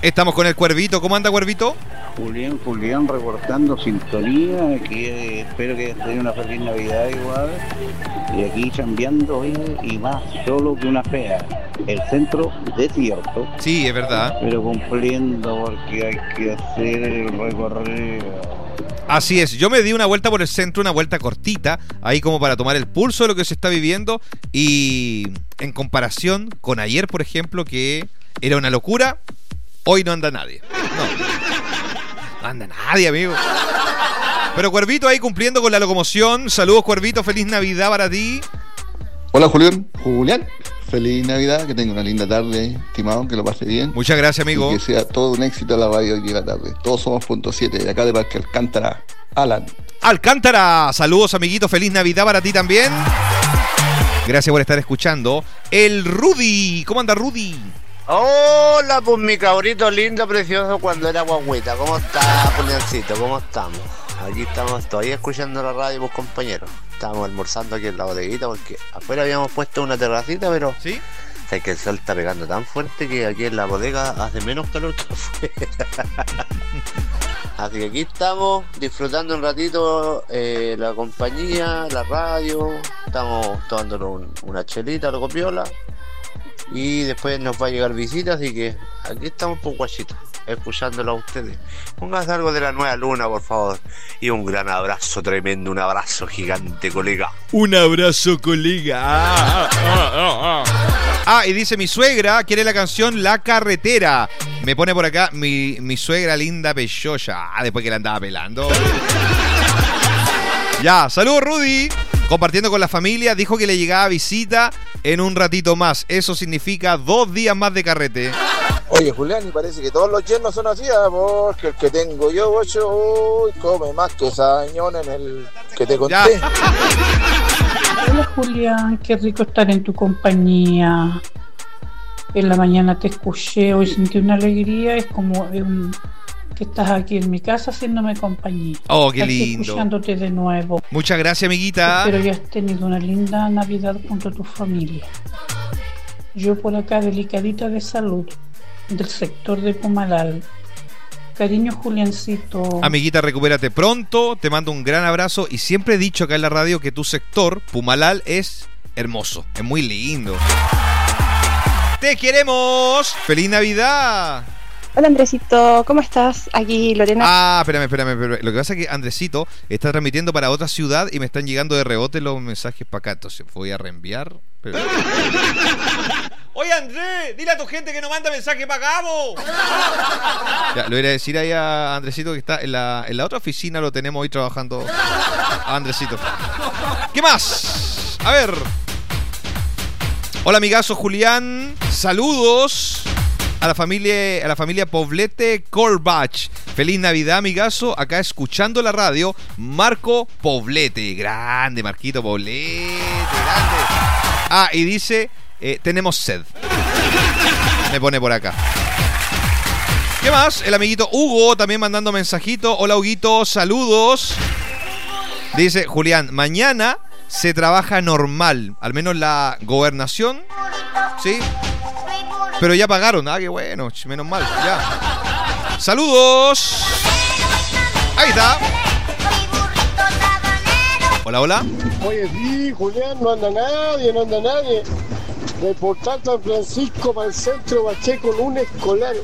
[SPEAKER 13] Estamos con el Cuervito. ¿Cómo anda, Cuervito?
[SPEAKER 19] Julián reportando sintonía, que espero que tenga una feliz Navidad igual. Y aquí chambeando y más solo que una fea. El centro desierto.
[SPEAKER 13] Sí, es verdad.
[SPEAKER 19] Pero cumpliendo porque hay que hacer el recorrido.
[SPEAKER 13] Así es, yo me di una vuelta por el centro, una vuelta cortita, ahí como para tomar el pulso de lo que se está viviendo, y en comparación con ayer, por ejemplo, que era una locura, hoy no anda nadie. No anda nadie, amigo. Pero Cuervito ahí cumpliendo con la locomoción. Saludos, Cuervito, feliz Navidad para ti.
[SPEAKER 5] Hola, Julián, feliz Navidad, que tenga una linda tarde, estimado, que lo pase bien.
[SPEAKER 13] Muchas gracias, amigo.
[SPEAKER 5] Y que sea todo un éxito la radio hoy día la tarde. Todos somos .7, de acá de Parque Alcántara, Alan.
[SPEAKER 13] Alcántara, saludos, amiguito, feliz Navidad para ti también. Gracias por estar escuchando. El Rudy, ¿cómo anda, Rudy?
[SPEAKER 6] Hola, pues mi cabrito lindo, precioso, cuando era guagüita. ¿Cómo está, Juliancito? ¿Cómo estamos? Aquí estamos todavía escuchando la radio, pues, compañeros. Estábamos almorzando aquí en la bodeguita porque afuera habíamos puesto una terracita, pero
[SPEAKER 13] ¿sí?
[SPEAKER 6] Es que el sol está pegando tan fuerte que aquí en la bodega hace menos calor que afuera. Así que aquí estamos disfrutando un ratito la compañía, la radio. Estamos tomándonos una chelita, algo piola. Y después nos va a llegar visita, así que aquí estamos por guachito, escuchándolo a ustedes. Pónganse algo de la nueva luna, por favor. Y un gran abrazo tremendo, un abrazo gigante, colega.
[SPEAKER 13] Un abrazo, colega. Y dice mi suegra, quiere la canción La Carretera. Me pone por acá mi suegra linda Pechoya. Después que la andaba pelando. Ya, saludos, Rudy. Compartiendo con la familia, dijo que le llegaba visita en un ratito más. Eso significa 2 días más de carrete.
[SPEAKER 7] Oye, Julián, y parece que todos los yernos son así, porque el que tengo yo, bocho, come más que sañón en el que te conté.
[SPEAKER 24] Hola, Julián, qué rico estar en tu compañía. En la mañana te escuché, hoy sentí una alegría, es como que estás aquí en mi casa haciéndome compañía.
[SPEAKER 13] Oh, qué
[SPEAKER 24] Estoy
[SPEAKER 13] lindo.
[SPEAKER 24] Escuchándote de nuevo.
[SPEAKER 13] Muchas gracias, amiguita.
[SPEAKER 24] Espero que has tenido una linda Navidad junto a tu familia. Yo por acá delicadita de salud, del sector de Pumalal. Cariño, Juliancito.
[SPEAKER 13] Amiguita, recupérate pronto, te mando un gran abrazo y siempre he dicho acá en la radio que tu sector, Pumalal, es hermoso, es muy lindo. ¡Te queremos! ¡Feliz Navidad!
[SPEAKER 25] Hola, Andresito, ¿cómo estás? Aquí Lorena.
[SPEAKER 13] Espérame. Lo que pasa es que Andresito está transmitiendo para otra ciudad y me están llegando de rebote los mensajes para acá. Entonces voy a reenviar. Oye, Andrés, dile a tu gente que no manda mensaje para acá, vos. Ya, le voy a decir ahí a Andresito que está en la otra oficina, lo tenemos hoy trabajando a Andresito. ¿Qué más? A ver. Hola, amigazo Julián. Saludos a la familia Poblete Corbach. Feliz Navidad, amigazo. Acá escuchando la radio, Marco Poblete. Grande, Marquito Poblete, grande. Y dice, tenemos sed. Me pone por acá. ¿Qué más? El amiguito Hugo también mandando mensajito. Hola, Huguito, saludos. Dice Julián, mañana se trabaja normal, al menos la gobernación, ¿sí? Pero ya pagaron, qué bueno, menos mal, ya. ¡Saludos! Ahí está. Hola.
[SPEAKER 26] Oye, sí, Julián, no anda nadie. Reportar San Francisco para el centro Pacheco con un escolar.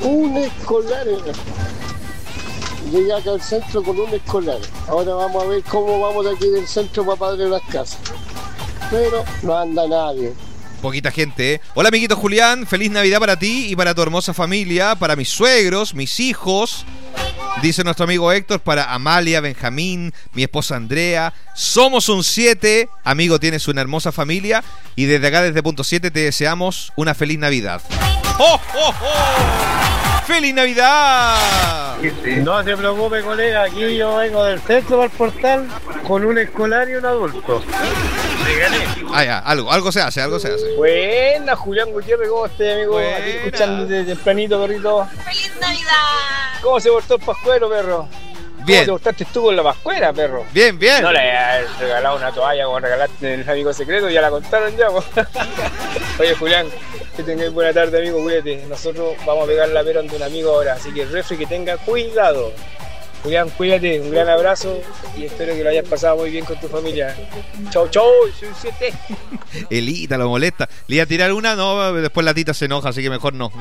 [SPEAKER 26] Llegué acá al centro con un escolar. Ahora vamos a ver cómo vamos de aquí del centro para Padre de las Casas. Pero no anda nadie.
[SPEAKER 13] Poquita gente, ¿eh? Hola, amiguito Julián, feliz Navidad para ti y para tu hermosa familia, para mis suegros, mis hijos. Dice nuestro amigo Héctor, para Amalia, Benjamín, mi esposa Andrea. Somos un 7, amigo, tienes una hermosa familia. Y desde acá, desde Punto 7, te deseamos una feliz Navidad. ¡Oh, oh, oh! ¡Feliz Navidad!
[SPEAKER 26] No se preocupe, colega, aquí yo vengo del centro para el portal con un escolar y un adulto.
[SPEAKER 13] Ya, algo se hace.
[SPEAKER 26] Buena, Julián Gutiérrez, ¿cómo estás, amigo?
[SPEAKER 13] Buena.
[SPEAKER 26] Aquí escuchándote tempranito, perrito.
[SPEAKER 20] ¡Feliz Navidad!
[SPEAKER 26] ¿Cómo se portó el pascuero, perro?
[SPEAKER 13] Bien.
[SPEAKER 26] ¿Cómo te portaste tú con la pascuera, perro?
[SPEAKER 13] Bien.
[SPEAKER 26] No le has regalado una toalla como regalaste en el amigo secreto, ya la contaron ya, po. Oye, Julián,
[SPEAKER 22] Que tengáis buena tarde, amigo, cuídate. Nosotros vamos a pegar la pera de un amigo ahora, así que refri, que tenga cuidado. Julián, cuídate, un gran abrazo y espero que lo hayas pasado muy bien con tu familia. Chau, chau, soy 7.
[SPEAKER 13] Elita lo molesta. Le iba a tirar una, no, después la tita se enoja, así que mejor no.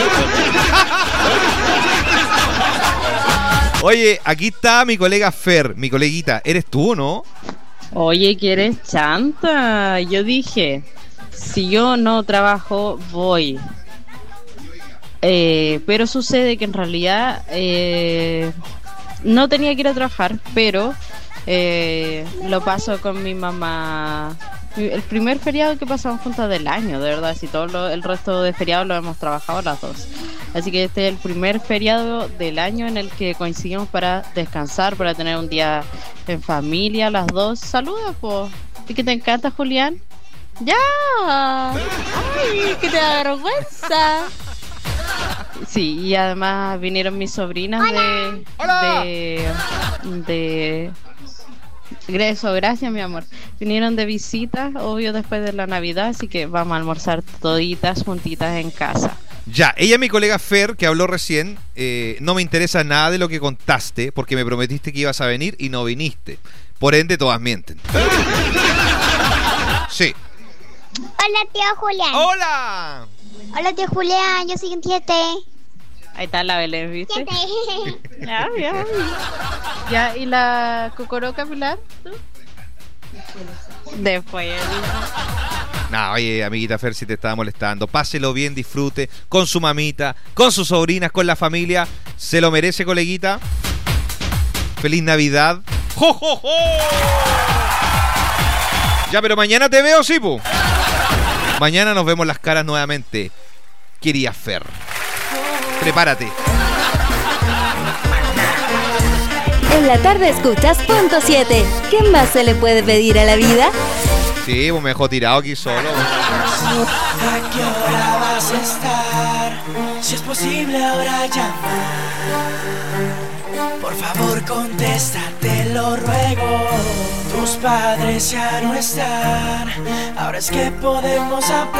[SPEAKER 13] Oye, aquí está mi colega Fer, mi coleguita. ¿Eres tú o no?
[SPEAKER 2] Oye, que eres chanta. Yo dije, si yo no trabajo, voy. Pero sucede que en realidad no tenía que ir a trabajar, pero lo paso con mi mamá. El primer feriado que pasamos juntas del año, de verdad. Si todo el resto de feriados lo hemos trabajado las dos. Así que este es el primer feriado del año en el que coincidimos para descansar, para tener un día en familia, las dos. Saluda, po. ¿Y que te encanta, Julián? ¡Ya! ¡Ay, que te da vergüenza! Sí, y además vinieron mis sobrinas de gracias, mi amor. Vinieron de visita, obvio, después de la Navidad, así que vamos a almorzar toditas juntitas en casa.
[SPEAKER 13] Ya, ella, mi colega Fer, que habló recién, no me interesa nada de lo que contaste, porque me prometiste que ibas a venir y no viniste. Por ende, todas mienten. Sí.
[SPEAKER 1] Hola, tío Julián.
[SPEAKER 13] ¡Hola!
[SPEAKER 1] Hola, tío Julián, yo soy un 7.
[SPEAKER 2] Ahí está la Belén, ¿viste? Ya. Ya, ¿y la Cocoroca, Pilar? ¿Tú? Después.
[SPEAKER 13] No, oye, amiguita Fer, si te estaba molestando, páselo bien, disfrute con su mamita, con sus sobrinas, con la familia. Se lo merece, coleguita. Feliz Navidad. ¡Jo, jo, jo! Ya, pero mañana te veo, sí, pu. Mañana nos vemos las caras nuevamente, querida Fer. Prepárate.
[SPEAKER 3] En la tarde escuchas Punto 7. ¿Qué más se le puede pedir a la vida?
[SPEAKER 13] Sí, pues me dejó tirado aquí solo.
[SPEAKER 12] ¿A qué hora vas a estar? Si es posible ahora llamar. Por favor contesta, te lo ruego. Tus padres ya no están. Ahora es que podemos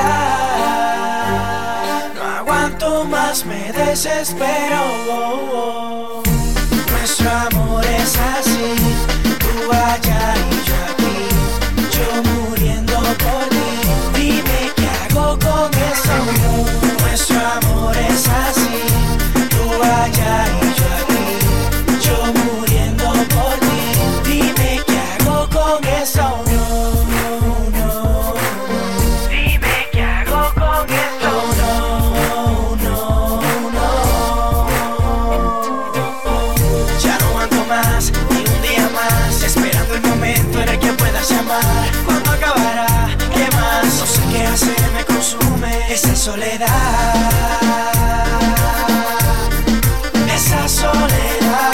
[SPEAKER 12] hablar. No aguanto más, me desespero. Nuestro amor es así. Tú allá y yo aquí. Yo muriendo por ti. Dime qué hago con eso. Nuestro amor es así. Tú allá y yo aquí. Yo muriendo por ti. Dime qué hago con eso. No. Dime qué hago con eso. No. Ya no aguanto más, ni un día más, esperando el momento en el que puedas llamar. ¿Cuándo acabará? ¿Qué más? No sé qué hacer, me consume esa soledad. Esa soledad.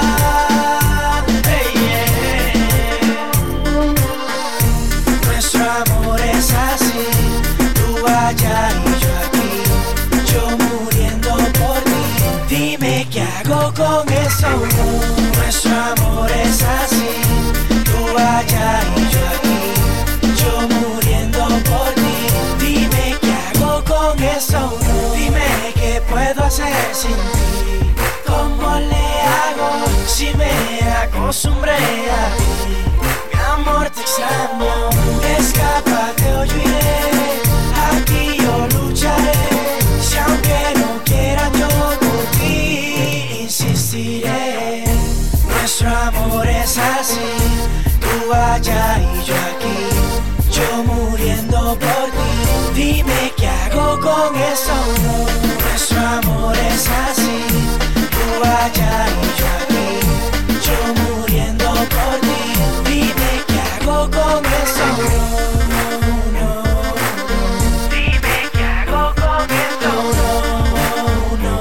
[SPEAKER 12] Nuestro amor es así. Tú allá y yo aquí. Yo muriendo por ti. Dime qué hago con eso. Nuestro amor es así. Tú allá y yo aquí. Yo muriendo por ti. Dime qué hago con eso. Dime qué puedo hacer sin ti. ¿Cómo le hago si me acostumbré a ti? Mi amor, te extraño. Escápate o yo iré. Aquí yo lucharé. Si aunque no quiera yo por ti insistiré. Nuestro amor es así. Tú allá y yo aquí. Yo muriendo por ti. Dime qué hago con eso. Nuestro amor es así. Tú allá y yo aquí. Yo muriendo por ti. Dime qué hago con eso. No. Dime qué hago con eso. No.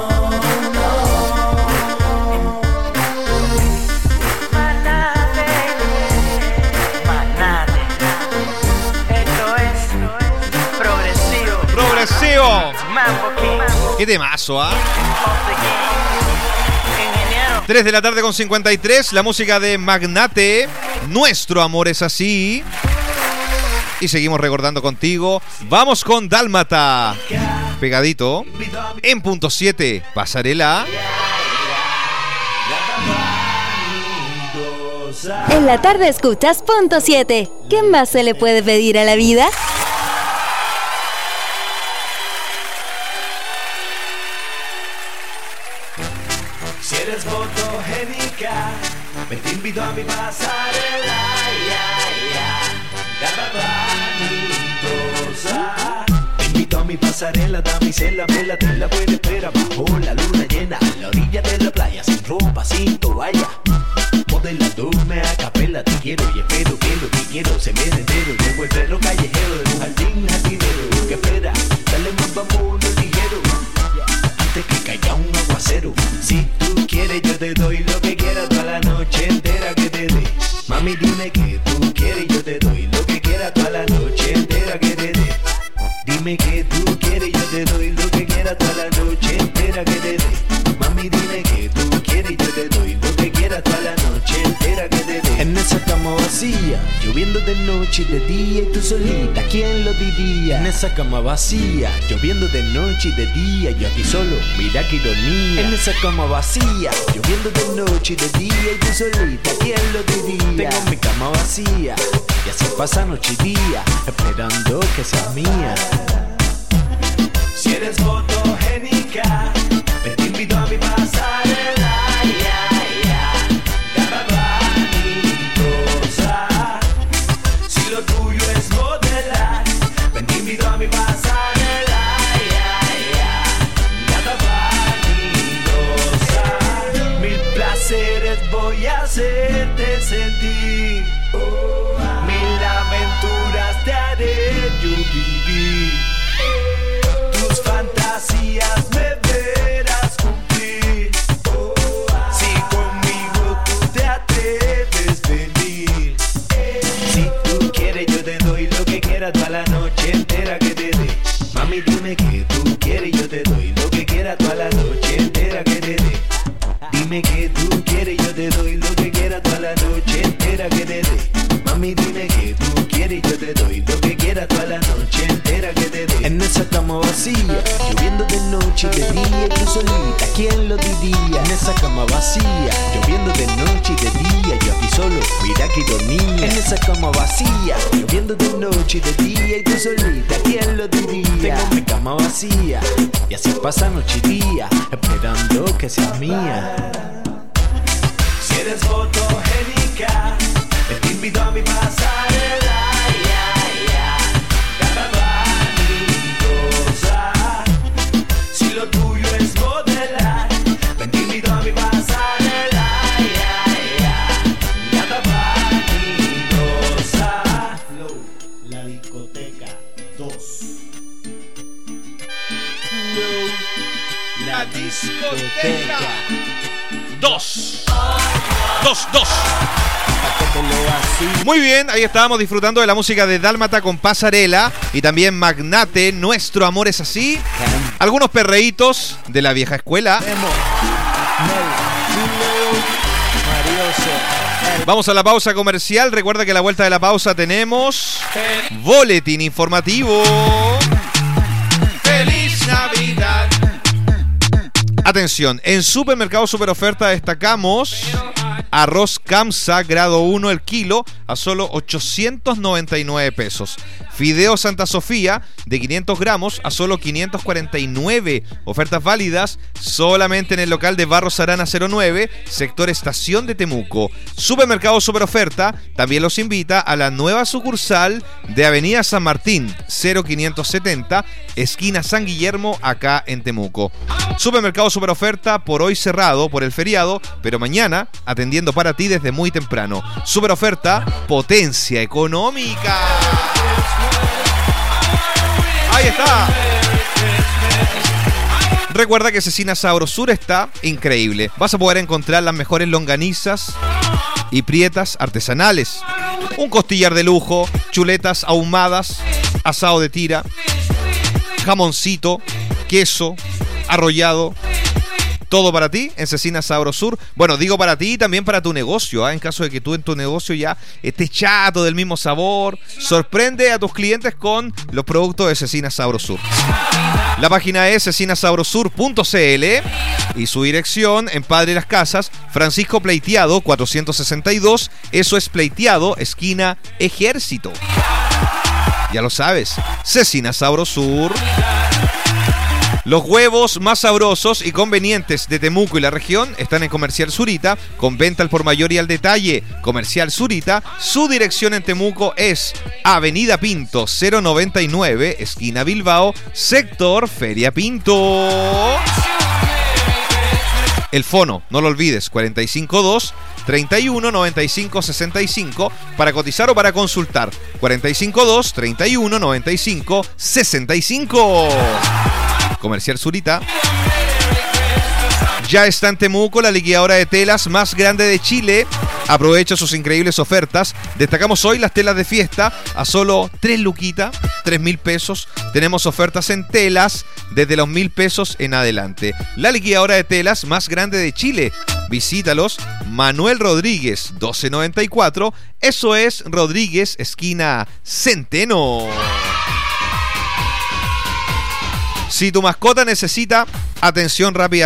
[SPEAKER 12] Manate. Esto es progresivo. Mambo King.
[SPEAKER 13] Qué temazo, ¿ah? 3 de la tarde con 53, la música de Magnate, Nuestro amor es así. Y seguimos recordando contigo. Vamos con Dálmata. pegadito. En punto 7, pasarela.
[SPEAKER 3] En la tarde escuchas punto 7. ¿Qué más se le puede pedir a la vida?
[SPEAKER 12] Si eres fotogénica, me te invito a mi pasarela, te invito a mi pasarela, damisela, vela, te la puedes esperar bajo la luna llena, a la orilla de la playa, sin ropa, sin toalla. Modelándome a capela, te quiero y espero que lo que quiero se me entero. Llevo el perro callejero de un jardín jardinero. ¿Qué espera? Dale más vámonos ligero, antes que caiga un aguacero. Si tú quieres yo te doy lo que quieras toda la noche entera que te dé. Mami dime que tú quieres yo te doy lo que quieras toda la noche entera que te dé. Dime que tú quieres yo te doy lo que quieras toda la noche entera que te dé. Mami dime que tú quieres yo te doy lo que quieras toda la noche entera que te dé. En esa cama vacía, lloviendo de noche y de día y tú solita, ¿quién lo diría? En esa cama vacía, lloviendo de noche y de día, yo aquí solo, mira qué ironía. En esa cama vacía, lloviendo de noche y de día y tú solita, ¿quién lo diría? Tengo mi cama vacía y así pasa noche y día, esperando que seas mía. Si eres fotogénica, me te invito a mi pasarela, si lo tuyo es modelar, ven te invito a mi pasarela, gata vanidosa. Mil placeres voy a hacerte sentir, mil aventuras te haré yo vivir. Tus fantasías me verás cumplir, si conmigo tú te atreves venir. Si tú quieres yo te doy lo que quieras toda la noche entera que te dé. Mami dime que tú quieres yo te doy lo que quieras toda la noche entera que te dé. Dime que tú quieres yo te doy lo que quieras toda la noche entera que te dé. Mami dime que tú quieres yo te doy lo que quieras toda la noche entera que te dé. En esa cama vacía, lloviendo de noche y de día y tú solita, ¿quién lo diría? En esa cama vacía, lloviendo de noche y de día, yo aquí solo, mira qué ironía. En esa cama vacía, lloviendo de noche y de día y tú solita, ¿quién lo diría? Tengo mi cama vacía y así pasa noche y día, esperando que seas mía. Si eres fotogénica, te invito a mi pasarela, gata vanidosa. Si lo tuyo es modelar, ven te invito a mi pasarela, gata vanidosa. Flow, la discoteca 2. Flow, la discoteca 2.
[SPEAKER 13] Muy bien, ahí estábamos disfrutando de la música de Dálmata con Pasarela y también Magnate, Nuestro Amor es Así. Algunos perreitos de la vieja escuela. Vamos a la pausa comercial. Recuerda que a la vuelta de la pausa tenemos boletín informativo.
[SPEAKER 12] ¡Feliz Navidad!
[SPEAKER 13] Atención, en Supermercado Superoferta destacamos arroz Kamsa grado 1 el kilo a solo 899 pesos. Fideo Santa Sofía de 500 gramos a solo 549. Ofertas válidas solamente en el local de Barros Arana 09, sector Estación de Temuco. Supermercado Superoferta también los invita a la nueva sucursal de Avenida San Martín 0570, esquina San Guillermo, acá en Temuco. Supermercado Superoferta por hoy cerrado por el feriado, pero mañana atendiendo para ti desde muy temprano. Superoferta, potencia económica. Ahí está. Recuerda que Cecina Sabrosur está increíble. Vas a poder encontrar las mejores longanizas y prietas artesanales, un costillar de lujo, chuletas ahumadas, asado de tira, jamoncito, queso, arrollado. Todo para ti en Cecina Sabrosur. Bueno, digo para ti y también para tu negocio, en caso de que tú en tu negocio ya estés chato del mismo sabor. Sorprende a tus clientes con los productos de Cecina Sabrosur. La página es cecinasabrosur.cl y su dirección en Padre Las Casas, Francisco Pleiteado 462. Eso es Pleiteado, esquina Ejército. Ya lo sabes, Cecina Sabrosur. Los huevos más sabrosos y convenientes de Temuco y la región están en Comercial Zurita, con venta al por mayor y al detalle. Comercial Zurita, su dirección en Temuco es Avenida Pinto 099, esquina Bilbao, sector Feria Pinto. El fono, no lo olvides, 452 31 95 65 para cotizar o para consultar. 452 31 95 65. Comercial Zurita. Ya está en Temuco la liquidadora de telas más grande de Chile. Aprovecha sus increíbles ofertas. Destacamos hoy las telas de fiesta a solo 3 luquitas, 3.000 pesos. Tenemos ofertas en telas desde los 1.000 pesos en adelante. La liquidadora de telas más grande de Chile. Visítalos. Manuel Rodríguez, 1294. Eso es Rodríguez, esquina Centeno. Si tu mascota necesita atención rápida